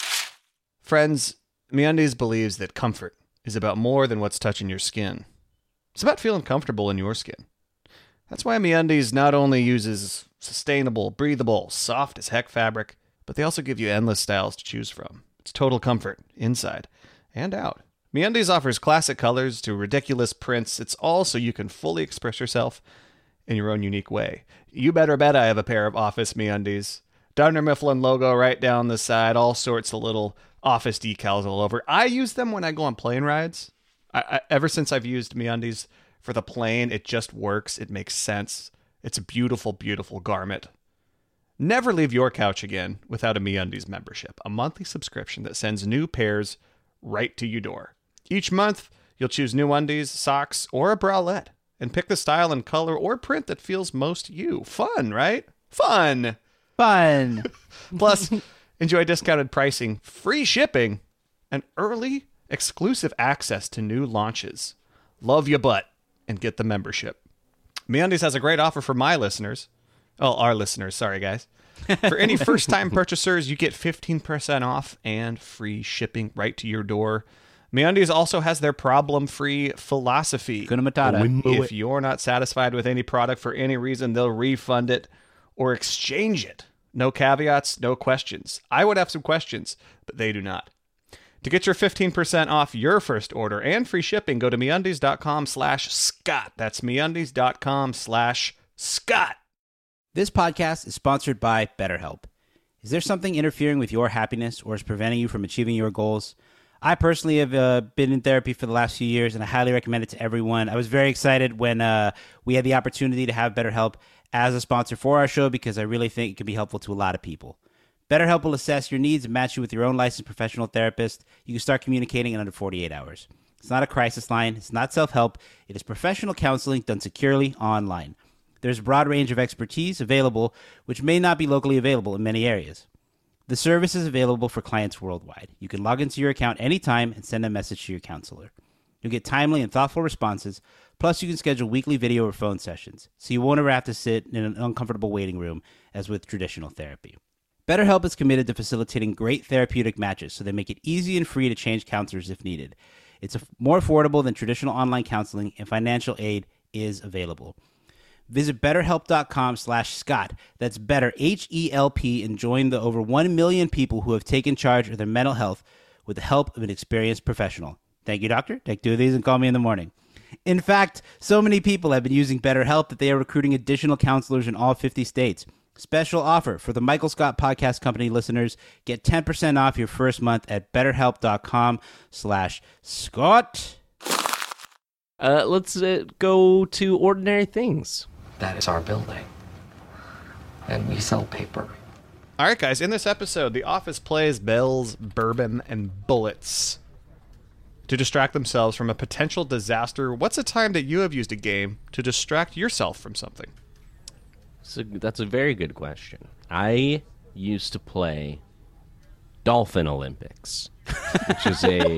Friends, MeUndies believes that comfort is about more than what's touching your skin. It's about feeling comfortable in your skin. That's why MeUndies not only uses sustainable, breathable, soft as heck fabric, but they also give you endless styles to choose from. It's total comfort, inside and out. MeUndies offers classic colors to ridiculous prints. It's all so you can fully express yourself in your own unique way. You better bet I have a pair of Office MeUndies. Dunder Mifflin logo right down the side, all sorts of little Office decals all over. I use them when I go on plane rides. I, I, ever since I've used MeUndies for the plane, it just works. It makes sense. It's a beautiful, beautiful garment. Never leave your couch again without a MeUndies membership, a monthly subscription that sends new pairs right to your door. Each month, you'll choose new undies, socks, or a bralette, and pick the style and color or print that feels most you. Fun, right? Fun! Fun! Plus, enjoy discounted pricing, free shipping, and early exclusive access to new launches. Love your butt and get the membership. MeUndies has a great offer for my listeners. Oh, our listeners. Sorry, guys. For any first-time purchasers, you get fifteen percent off and free shipping right to your door. MeUndies also has their problem-free philosophy. Kuna Matata. If you're not satisfied with any product for any reason, they'll refund it or exchange it. No caveats, no questions. I would have some questions, but they do not. To get your fifteen percent off your first order and free shipping, go to MeUndies.com slash Scott. That's MeUndies.com slash Scott. This podcast is sponsored by BetterHelp. Is there something interfering with your happiness or is preventing you from achieving your goals? I personally have uh, been in therapy for the last few years, and I highly recommend it to everyone. I was very excited when uh, we had the opportunity to have BetterHelp as a sponsor for our show because I really think it can be helpful to a lot of people. BetterHelp will assess your needs and match you with your own licensed professional therapist. You can start communicating in under forty-eight hours. It's not a crisis line. It's not self-help. It is professional counseling done securely online. There's a broad range of expertise available, which may not be locally available in many areas. The service is available for clients worldwide. You can log into your account anytime and send a message to your counselor. You'll get timely and thoughtful responses. Plus, you can schedule weekly video or phone sessions, so you won't ever have to sit in an uncomfortable waiting room as with traditional therapy. BetterHelp is committed to facilitating great therapeutic matches, so they make it easy and free to change counselors if needed. It's more affordable than traditional online counseling, and financial aid is available. Visit betterhelp.com slash Scott. That's better, H E L P, and join the over one million people who have taken charge of their mental health with the help of an experienced professional. Thank you, doctor. Take two of these and call me in the morning. In fact, so many people have been using BetterHelp that they are recruiting additional counselors in all fifty states. Special offer for the Michael Scott Podcast Company listeners. Get ten percent off your first month at betterhelp.com slash Scott. Uh, let's uh, go to Ordinary Things. That is our building. And we sell paper. All right, guys. In this episode, The Office plays bells, bourbon, and bullets to distract themselves from a potential disaster. What's a time that you have used a game to distract yourself from something? So that's a very good question. I used to play Dolphin Olympics, which is a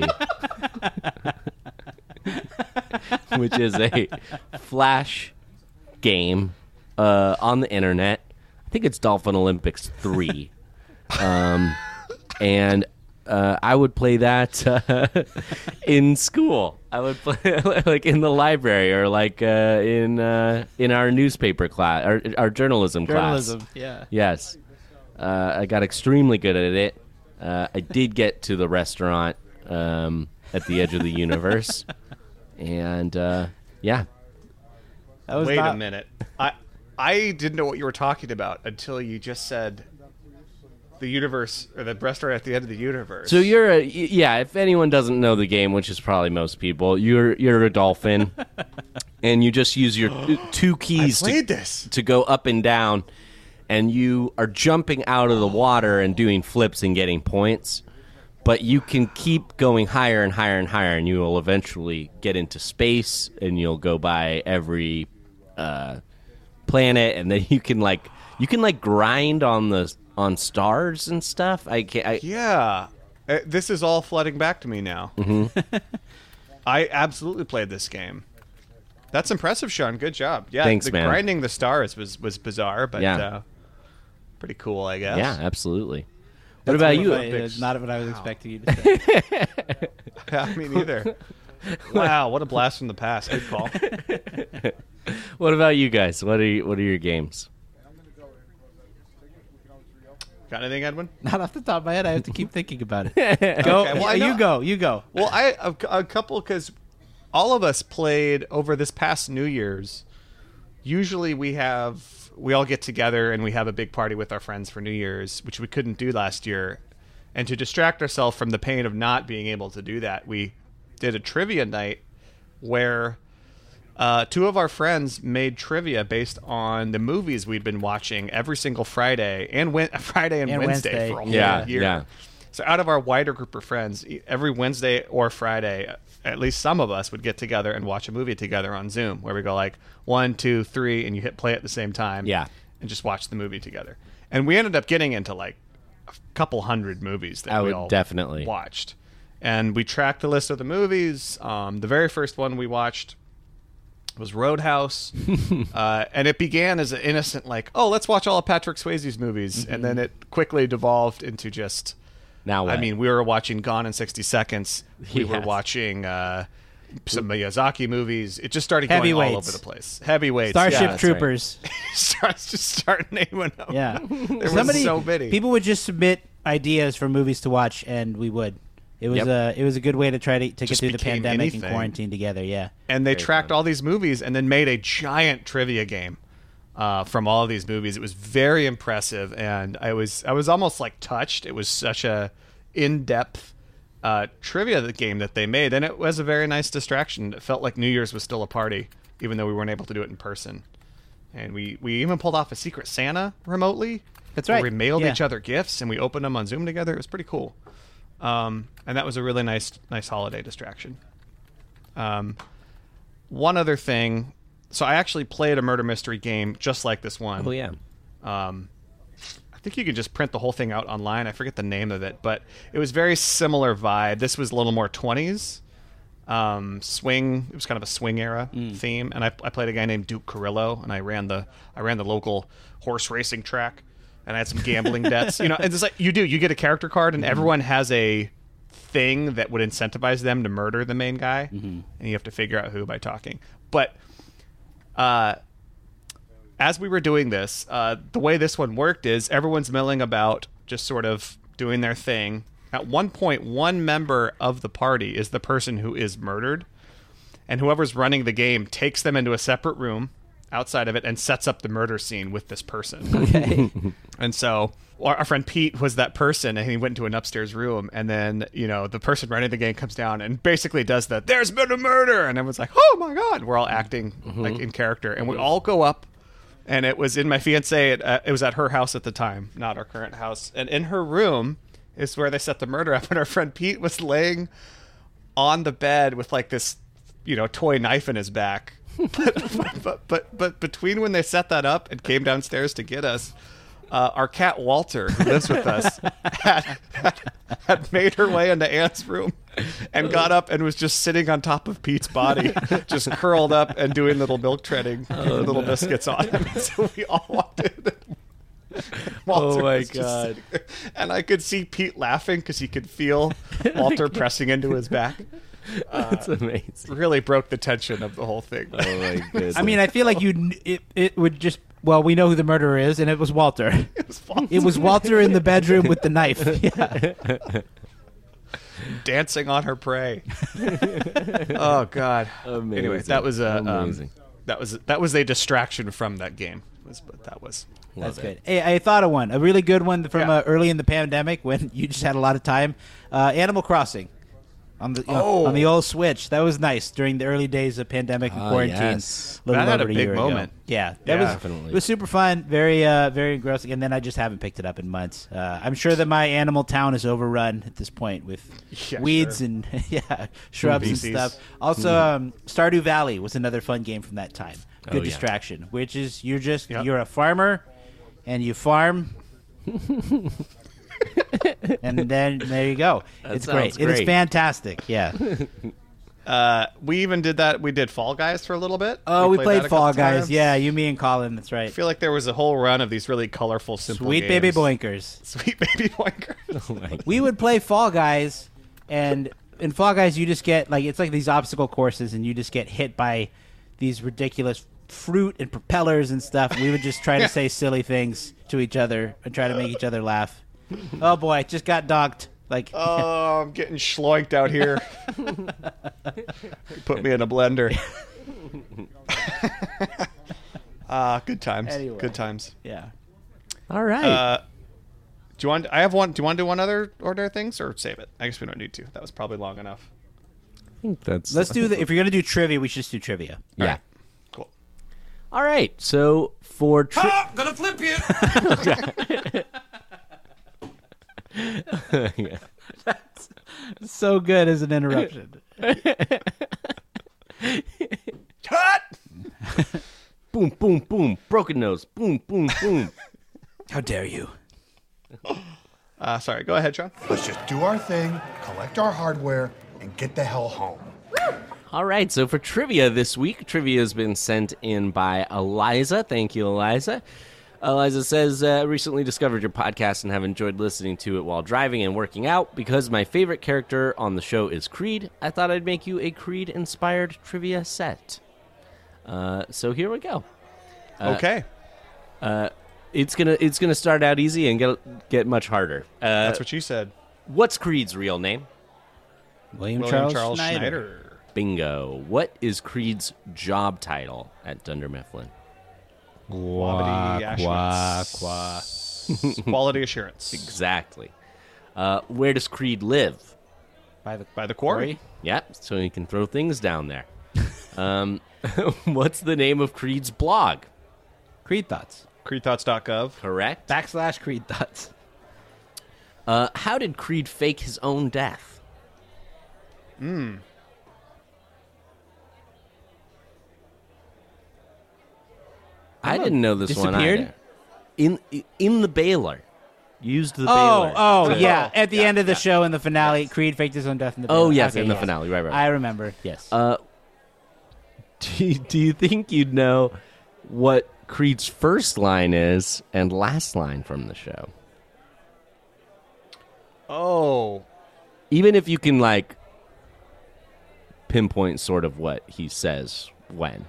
which is a flash game uh, on the internet. I think it's Dolphin Olympics three, um, and uh, I would play that uh, in school. I would play like in the library or like uh, in uh, in our newspaper class, our, our journalism, Journalism, class. yeah. Yes, uh, I got extremely good at it. Uh, I did get to the restaurant um, at the edge of the universe, and uh, yeah. That was Wait not- a minute. I I didn't know what you were talking about until you just said the universe, or the restaurant at the end of the universe. So you're a yeah. If anyone doesn't know the game, which is probably most people, you're you're a dolphin, and you just use your two keys I played to, this. to go up and down, and you are jumping out of the water and doing flips and getting points. But you can keep going higher and higher and higher, and you will eventually get into space, and you'll go by every uh, planet, and then you can like you can like grind on the. on stars and stuff. I can't. I, yeah, uh, this is all flooding back to me now. Mm-hmm. I absolutely played this game. That's impressive, Sean. Good job. Yeah, Thanks, the man. grinding the stars was was bizarre, but Yeah. uh, pretty cool, I guess. Yeah, absolutely. What That's about what you? I- it's not what I was expecting you to say. Yeah, me neither. Wow, what a blast from the past. Good call. What about you guys? What are you, what are your games? Got anything, Edwin? Not off the top of my head. I have to keep thinking about it. Okay, Go. well, I you know- go. You go. Well, I a, a couple because all of us played over this past New Year's. Usually, we have we all get together and we have a big party with our friends for New Year's, which we couldn't do last year. And to distract ourselves from the pain of not being able to do that, we did a trivia night where uh, two of our friends made trivia based on the movies we'd been watching every single Friday and win- Friday and, And Wednesday, Wednesday, for a whole yeah. year. Yeah. So out of our wider group of friends, e- every Wednesday or Friday, at least some of us would get together and watch a movie together on Zoom, where we go like one, two, three, and you hit play at the same time. Yeah. And just watch the movie together. And we ended up getting into like a couple hundred movies that I we would all definitely. watched. And we tracked the list of the movies. Um, the very first one we watched was Roadhouse. uh, and it began as an innocent, like, oh, let's watch all of Patrick Swayze's movies. Mm-hmm. And then it quickly devolved into just... Now what? I mean, we were watching Gone in sixty seconds. We were Yes. watching uh, some Miyazaki movies. It just started going all Heavyweights. over the place. Heavyweights. Starship yeah. that's right. Troopers. Starts just start naming them. Yeah. There Somebody, was so many. People would just submit ideas for movies to watch, and we would. It was Yep. a it was a good way to try to, to get Just through the became pandemic anything. and quarantine together. Yeah. And they Very tracked fun. all these movies and then made a giant trivia game uh, from all of these movies. It was very impressive, and I was I was almost like touched. It was such a in-depth uh, trivia game that they made, and it was a very nice distraction. It felt like New Year's was still a party, even though we weren't able to do it in person. And we, we even pulled off a Secret Santa remotely. That's where right. we mailed Yeah. each other gifts and we opened them on Zoom together. It was pretty cool. Um, and that was a really nice, nice holiday distraction. Um, one other thing. So I actually played a murder mystery game just like this one. Oh, yeah. Um, I think you could just print the whole thing out online. I forget the name of it, but it was very similar vibe. This was a little more twenties. Um, swing. It was kind of a swing era Mm. theme, and I, I played a guy named Duke Carrillo, and I ran the I ran the local horse racing track, and I had some gambling debts. You know, and it's like you do. You get a character card, and Mm-hmm. everyone has a thing that would incentivize them to murder the main guy, Mm-hmm. and you have to figure out who by talking. But uh, as we were doing this, uh, the way this one worked is everyone's milling about, just sort of doing their thing. At one point, one member of the party is the person who is murdered, and whoever's running the game takes them into a separate room outside of it and sets up the murder scene with this person. Okay. And so our, our friend Pete was that person, and he went into an upstairs room, and then, you know, the person running the game comes down and basically does the, there's been a murder, and everyone's like, oh my God. We're all acting like in character, and we all go up, and it was in my fiance, it, uh, it was at her house at the time, not our current house, and in her room is where they set the murder up, and our friend Pete was laying on the bed with like this, you know, toy knife in his back. but, but but but between when they set that up and came downstairs to get us, uh, our cat Walter, who lives with us, had, had, had made her way into Anne's room and got up and was just sitting on top of Pete's body, just curled up and doing little milk treading, Oh, little no. biscuits on him. So we all walked in. Walter Oh, my was just God. sitting there. And I could see Pete laughing because he could feel Walter pressing into his back. Uh, That's amazing. Really broke the tension of the whole thing. Oh my goodness. I mean, I feel like you it, it would just well, we know who the murderer is, and it was Walter. It was Walter. It was Walter in the bedroom with the knife. Yeah. Dancing on her prey. Oh God. Amazing. Anyway, that was a um, Amazing. that was that was a distraction from that game. Was but that was That's Love good. it. Hey, I thought of one, a really good one from Yeah. uh, early in the pandemic when you just had a lot of time. Uh, Animal Crossing on the you know, Oh. on the old Switch. That was nice during the early days of pandemic and Ah, quarantine. yes. A little That had over a a big year moment. Ago. Yeah, that Yeah. was Definitely. It was super fun, very uh, very engrossing. And then I just haven't picked it up in months. Uh, I'm sure that my Animal Town is overrun at this point with Yeah, weeds sure. and yeah shrubs and Feces. stuff. Also, um, Stardew Valley was another fun game from that time. Good Oh, yeah. distraction, which is you're just Yep. you're a farmer and you farm. And then there you go. That it's sounds great. It is great. fantastic. Yeah. Uh, we even did that. We did Fall Guys for a little bit. Oh, we, played, that a Fall couple Guys. times. Yeah, you, me, and Colin. That's I right. feel like there was a whole run of these really colorful, simple Sweet games. baby boinkers. Sweet baby boinkers. Oh my God. We would play Fall Guys, and in Fall Guys, you just get like it's like these obstacle courses, and you just get hit by these ridiculous fruit and propellers and stuff. And we would just try to say silly things to each other and try to make each other laugh. Oh boy, just got docked. Like, Oh, I'm getting schloinked out here. Put me in a blender. Ah, good times. Anyway. Good times. yeah. All right. Uh, do you want? I have one. Do you want to do one other ordinary things or save it? I guess we don't need to. That was probably long enough. I think that's. Let's do the. If you're gonna do trivia, we should just do trivia. Yeah. All right. Cool. All right. So for tri- Ah, gonna flip you. Yeah. So good as an interruption. Cut. boom, boom, boom. Broken nose. Boom, boom, boom. How dare you? Uh, sorry. Go ahead, Sean. Let's just do our thing, collect our hardware, and get the hell home. All right, so for trivia this week, trivia has been sent in by Eliza. Thank you, Eliza. Eliza says, uh, recently discovered your podcast and have enjoyed listening to it while driving and working out. Because my favorite character on the show is Creed, I thought I'd make you a Creed-inspired trivia set. Uh, so here we go. Uh, Okay. Uh, it's gonna it's gonna start out easy and get get much harder. Uh, That's what you said. What's Creed's real name? William, William Charles, Charles Schneider. Schneider. Bingo. What is Creed's job title at Dunder Mifflin? Quality quack, assurance. Quality assurance. Exactly. Uh, where does Creed live? By the By the quarry. Yep, so he can throw things down there. um, what's the name of Creed's blog? Creed thoughts. creed thoughts dot gov. Correct. Backslash Creed Thoughts. Uh, how did Creed fake his own death? Hmm. I didn't know this one Disappeared? either. In in the Baylor. Used the Oh, Baylor. oh, to- yeah. At the Yeah, end of the yeah. show in the finale, Creed faked his own death in the Oh, Baylor. yes, Okay, in the yes. finale. Right, right, right. I remember. Yes. Uh, do, you, do you think you'd know what Creed's first line is and last line from the show? Oh. Even if you can, like, pinpoint sort of what he says when.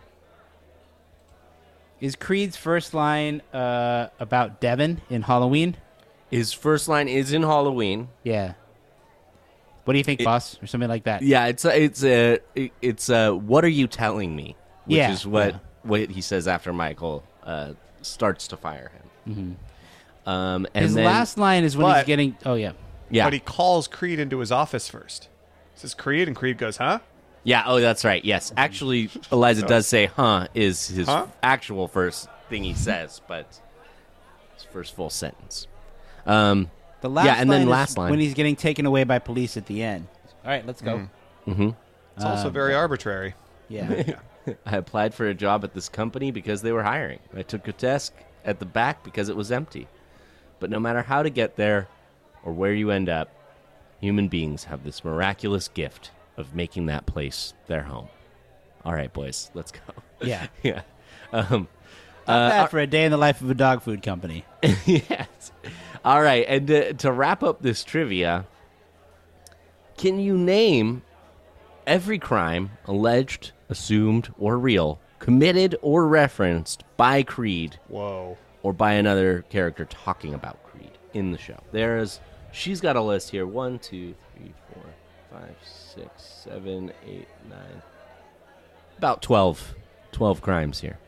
Is Creed's first line uh, about Devin in Halloween? His first line is in Halloween. Yeah. What do you think, It- boss? Or something like that. Yeah, it's a, it's a, it's a, what are you telling me? Which Yeah, is what yeah. what he says after Michael uh, starts to fire him. Mhm. Um, and His then, last line is when he's But- getting. Oh, yeah. yeah, But he calls Creed into his office first. Says Creed, and Creed goes, huh? yeah. Oh, that's right. Yes, actually, Eliza does say "huh" is his Huh? actual first thing he says, but his first full sentence. Um, The last yeah, and line then is last line. when he's getting taken away by police at the end. All right, let's go. Mhm. It's also Um, very arbitrary. Yeah. I applied for a job at this company because they were hiring. I took a desk at the back because it was empty. But no matter how to get there or where you end up, human beings have this miraculous gift of making that place their home. All right, boys, let's go. Yeah. yeah. Um, Not uh, bad for a day in the life of a dog food company. yes. All right, and to, to wrap up this trivia, can you name every crime alleged, assumed, or real, committed or referenced by Creed Whoa. or by another character talking about Creed in the show? There's, she's got a list here. One, two, three, four, five, six, seven, eight, nine. About twelve. twelve crimes here.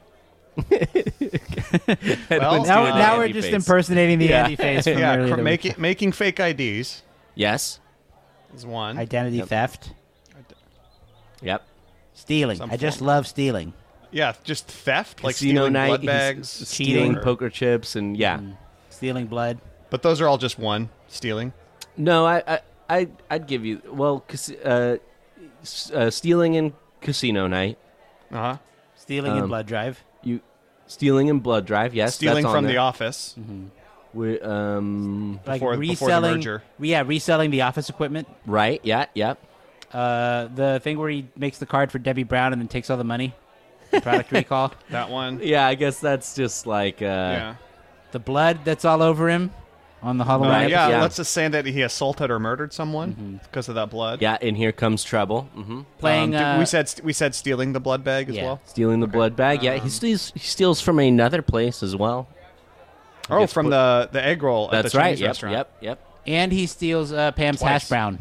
Well, now, uh, now we're Andy just face. impersonating the Yeah. Andy face from Yeah, earlier. cr- the make week. it, making fake I Ds Yes. is one. Identity Yep. theft. Yep. Stealing. Some I just form. love stealing. Yeah, just theft, like Casino stealing night, blood he's bags, stealing or- poker chips, and yeah. Mm. Stealing blood. But those are all just one stealing. No, I, I, I I'd give you well, cas- uh, s- uh, stealing in casino night, Uh huh. Stealing in Um, blood drive. you stealing in blood drive. Yes, Stealing that's on from there. the office. We, um, Like before- before the reselling. merger. Yeah, reselling the office equipment. right. Yeah. Yep. Uh, the thing where he makes the card for Debbie Brown and then takes all the money. The product recall. That one. Yeah. I guess that's just like uh, Yeah. The blood that's all over him on the Halloween Uh, Right, yeah, episode. let's just say that he assaulted or murdered someone because of that blood. yeah. And here comes trouble. Mm-hmm. Playing. Um, did- uh, we said we said stealing the blood bag as yeah. well. Stealing the blood bag. Yeah. He steals. He steals from another place as well. Oh, gets from put- the the egg roll at That's the right. Chinese Yep. restaurant. Yep. Yep. and he steals uh, Pam's Twice. hash brown.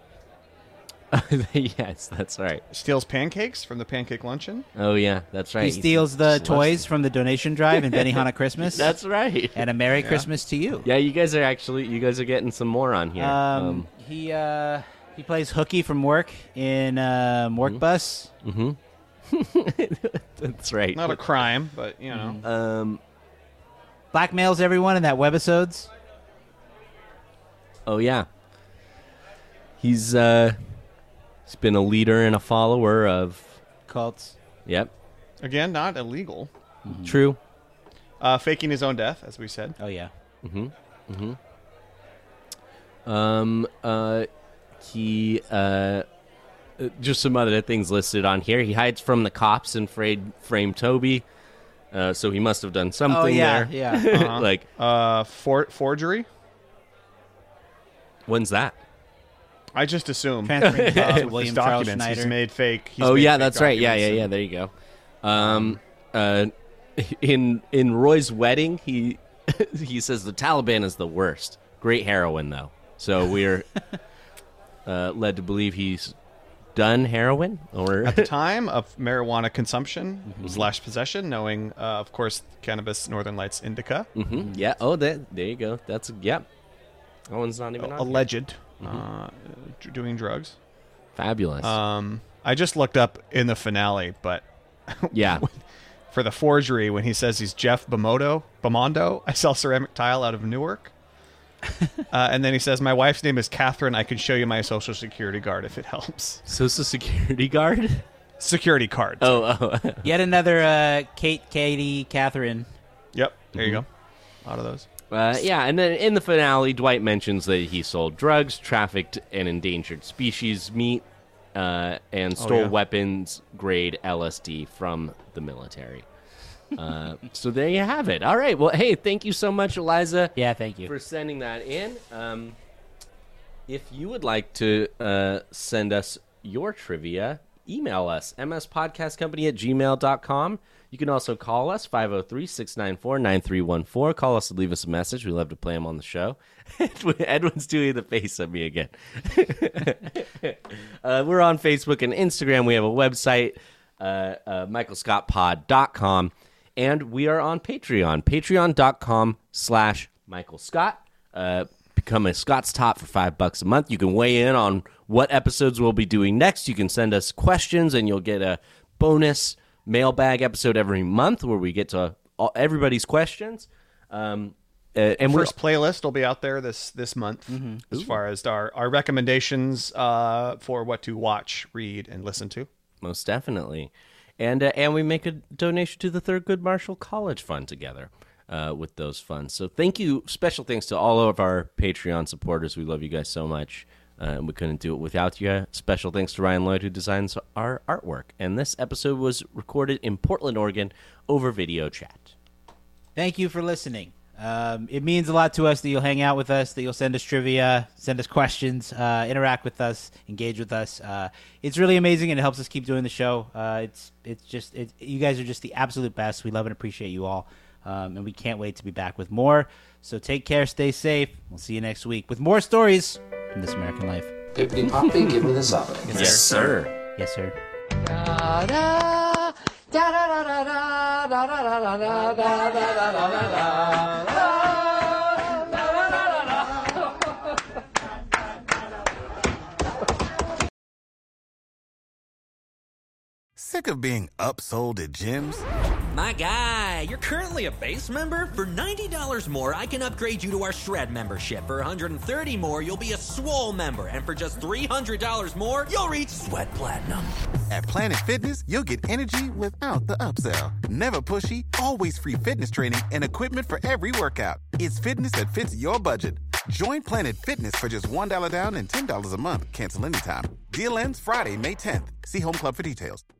yes, that's right. Steals pancakes from the pancake luncheon. Oh yeah, that's right. He steals the Celeste. toys from the donation drive in Benihana Christmas. That's right. And a Merry Christmas to you. Yeah, you guys are actually you guys are getting some more on here. Um, he uh, he plays hooky from work in uh, Work Bus. hmm That's right. Not a crime, but you know. Um. Blackmails everyone in that webisodes. Oh yeah. He's uh, he's been a leader and a follower of cults. Yep. Again, not illegal. True. Uh, faking his own death, as we said. Oh yeah. Mm-hmm. Mm-hmm. Um. Uh. He. Uh. uh, Just some other things listed on here. He hides from the cops and frame frame Toby. Uh, so he must have done something Oh, yeah, there. yeah. Uh-huh. Like, uh, for- forgery. when's that? I just assume. Transferring uh, to with William his Charles documents, he's Schneider. made fake. He's oh made yeah, fake that's right. Yeah, yeah, documents yeah. and- There you go. Um, uh, in in Roy's wedding, he he says the Taliban is the worst. Great heroin though. So we're uh, led to believe he's done heroin or At the time of marijuana consumption slash possession, knowing, uh, of course, cannabis Northern Lights indica, hmm Yeah. Oh, that, there you go. That's yeah. That one's not even on here. alleged uh, d- doing drugs. Fabulous. Um, I just looked up in the finale, but yeah. for the forgery when he says he's Jeff Bamondo. Bamondo. I sell ceramic tile out of Newark. uh, and then he says, my wife's name is Catherine. I can show you my social security card if it helps. Social security card? Security card. Oh, oh. Yet another uh, Kate, Katie, Catherine. Yep. There Mm-hmm. you go. A lot of those. Uh, yeah, and then in the finale, Dwight mentions that he sold drugs, trafficked and endangered species meat, uh, and stole Oh, yeah. weapons-grade L S D from the military. Uh, so there you have it. All right. Well, hey, thank you so much, Eliza. Yeah, thank you for sending that in. Um, if you would like to uh, send us your trivia, email us mspodcastcompany at gmail dot com. You can also call us five oh three, six nine four, nine three one four. Call us and leave us a message. We love to play them on the show. Edwin's doing the face at me again. uh, we're on Facebook and Instagram. We have a website, uh, uh, michael scott pod dot com. And we are on Patreon, patreon.com slash Michael Scott. Uh, become a Scott's Top for five bucks a month. You can weigh in on what episodes we'll be doing next. You can send us questions, and you'll get a bonus mailbag episode every month where we get to all, everybody's questions. Um, uh, and the first playlist will be out there this this month Mm-hmm. as far as our, our recommendations uh, for what to watch, read, and listen to. Most definitely. And uh, and we make a donation to the Thurgood Marshall College Fund together uh, with those funds. So thank you. Special thanks to all of our Patreon supporters. We love you guys so much. Uh, and we couldn't do it without you. Special thanks to Ryan Lloyd, who designs our artwork. And this episode was recorded in Portland, Oregon, over video chat. Thank you for listening. Um, it means a lot to us that you'll hang out with us, that you'll send us trivia, send us questions, uh, interact with us, engage with us. Uh, it's really amazing, and it helps us keep doing the show. Uh, it's it's just it, you guys are just the absolute best. We love and appreciate you all, um, and we can't wait to be back with more. So take care, stay safe. We'll see you next week with more stories from This American Life. Pippity Poppy, give me the soda. Yes, Yes, sir. Yes, sir. Da da da da da da da da da da da da da da. Sick of being upsold at gyms? My guy, you're currently a base member? For ninety dollars more, I can upgrade you to our Shred membership. For one hundred thirty dollars more, you'll be a Swole member. And for just three hundred dollars more, you'll reach Sweat Platinum. At Planet Fitness, you'll get energy without the upsell. Never pushy, always free fitness training and equipment for every workout. It's fitness that fits your budget. Join Planet Fitness for just one dollar down and ten dollars a month. Cancel anytime. Deal ends Friday, May tenth. See Home Club for details.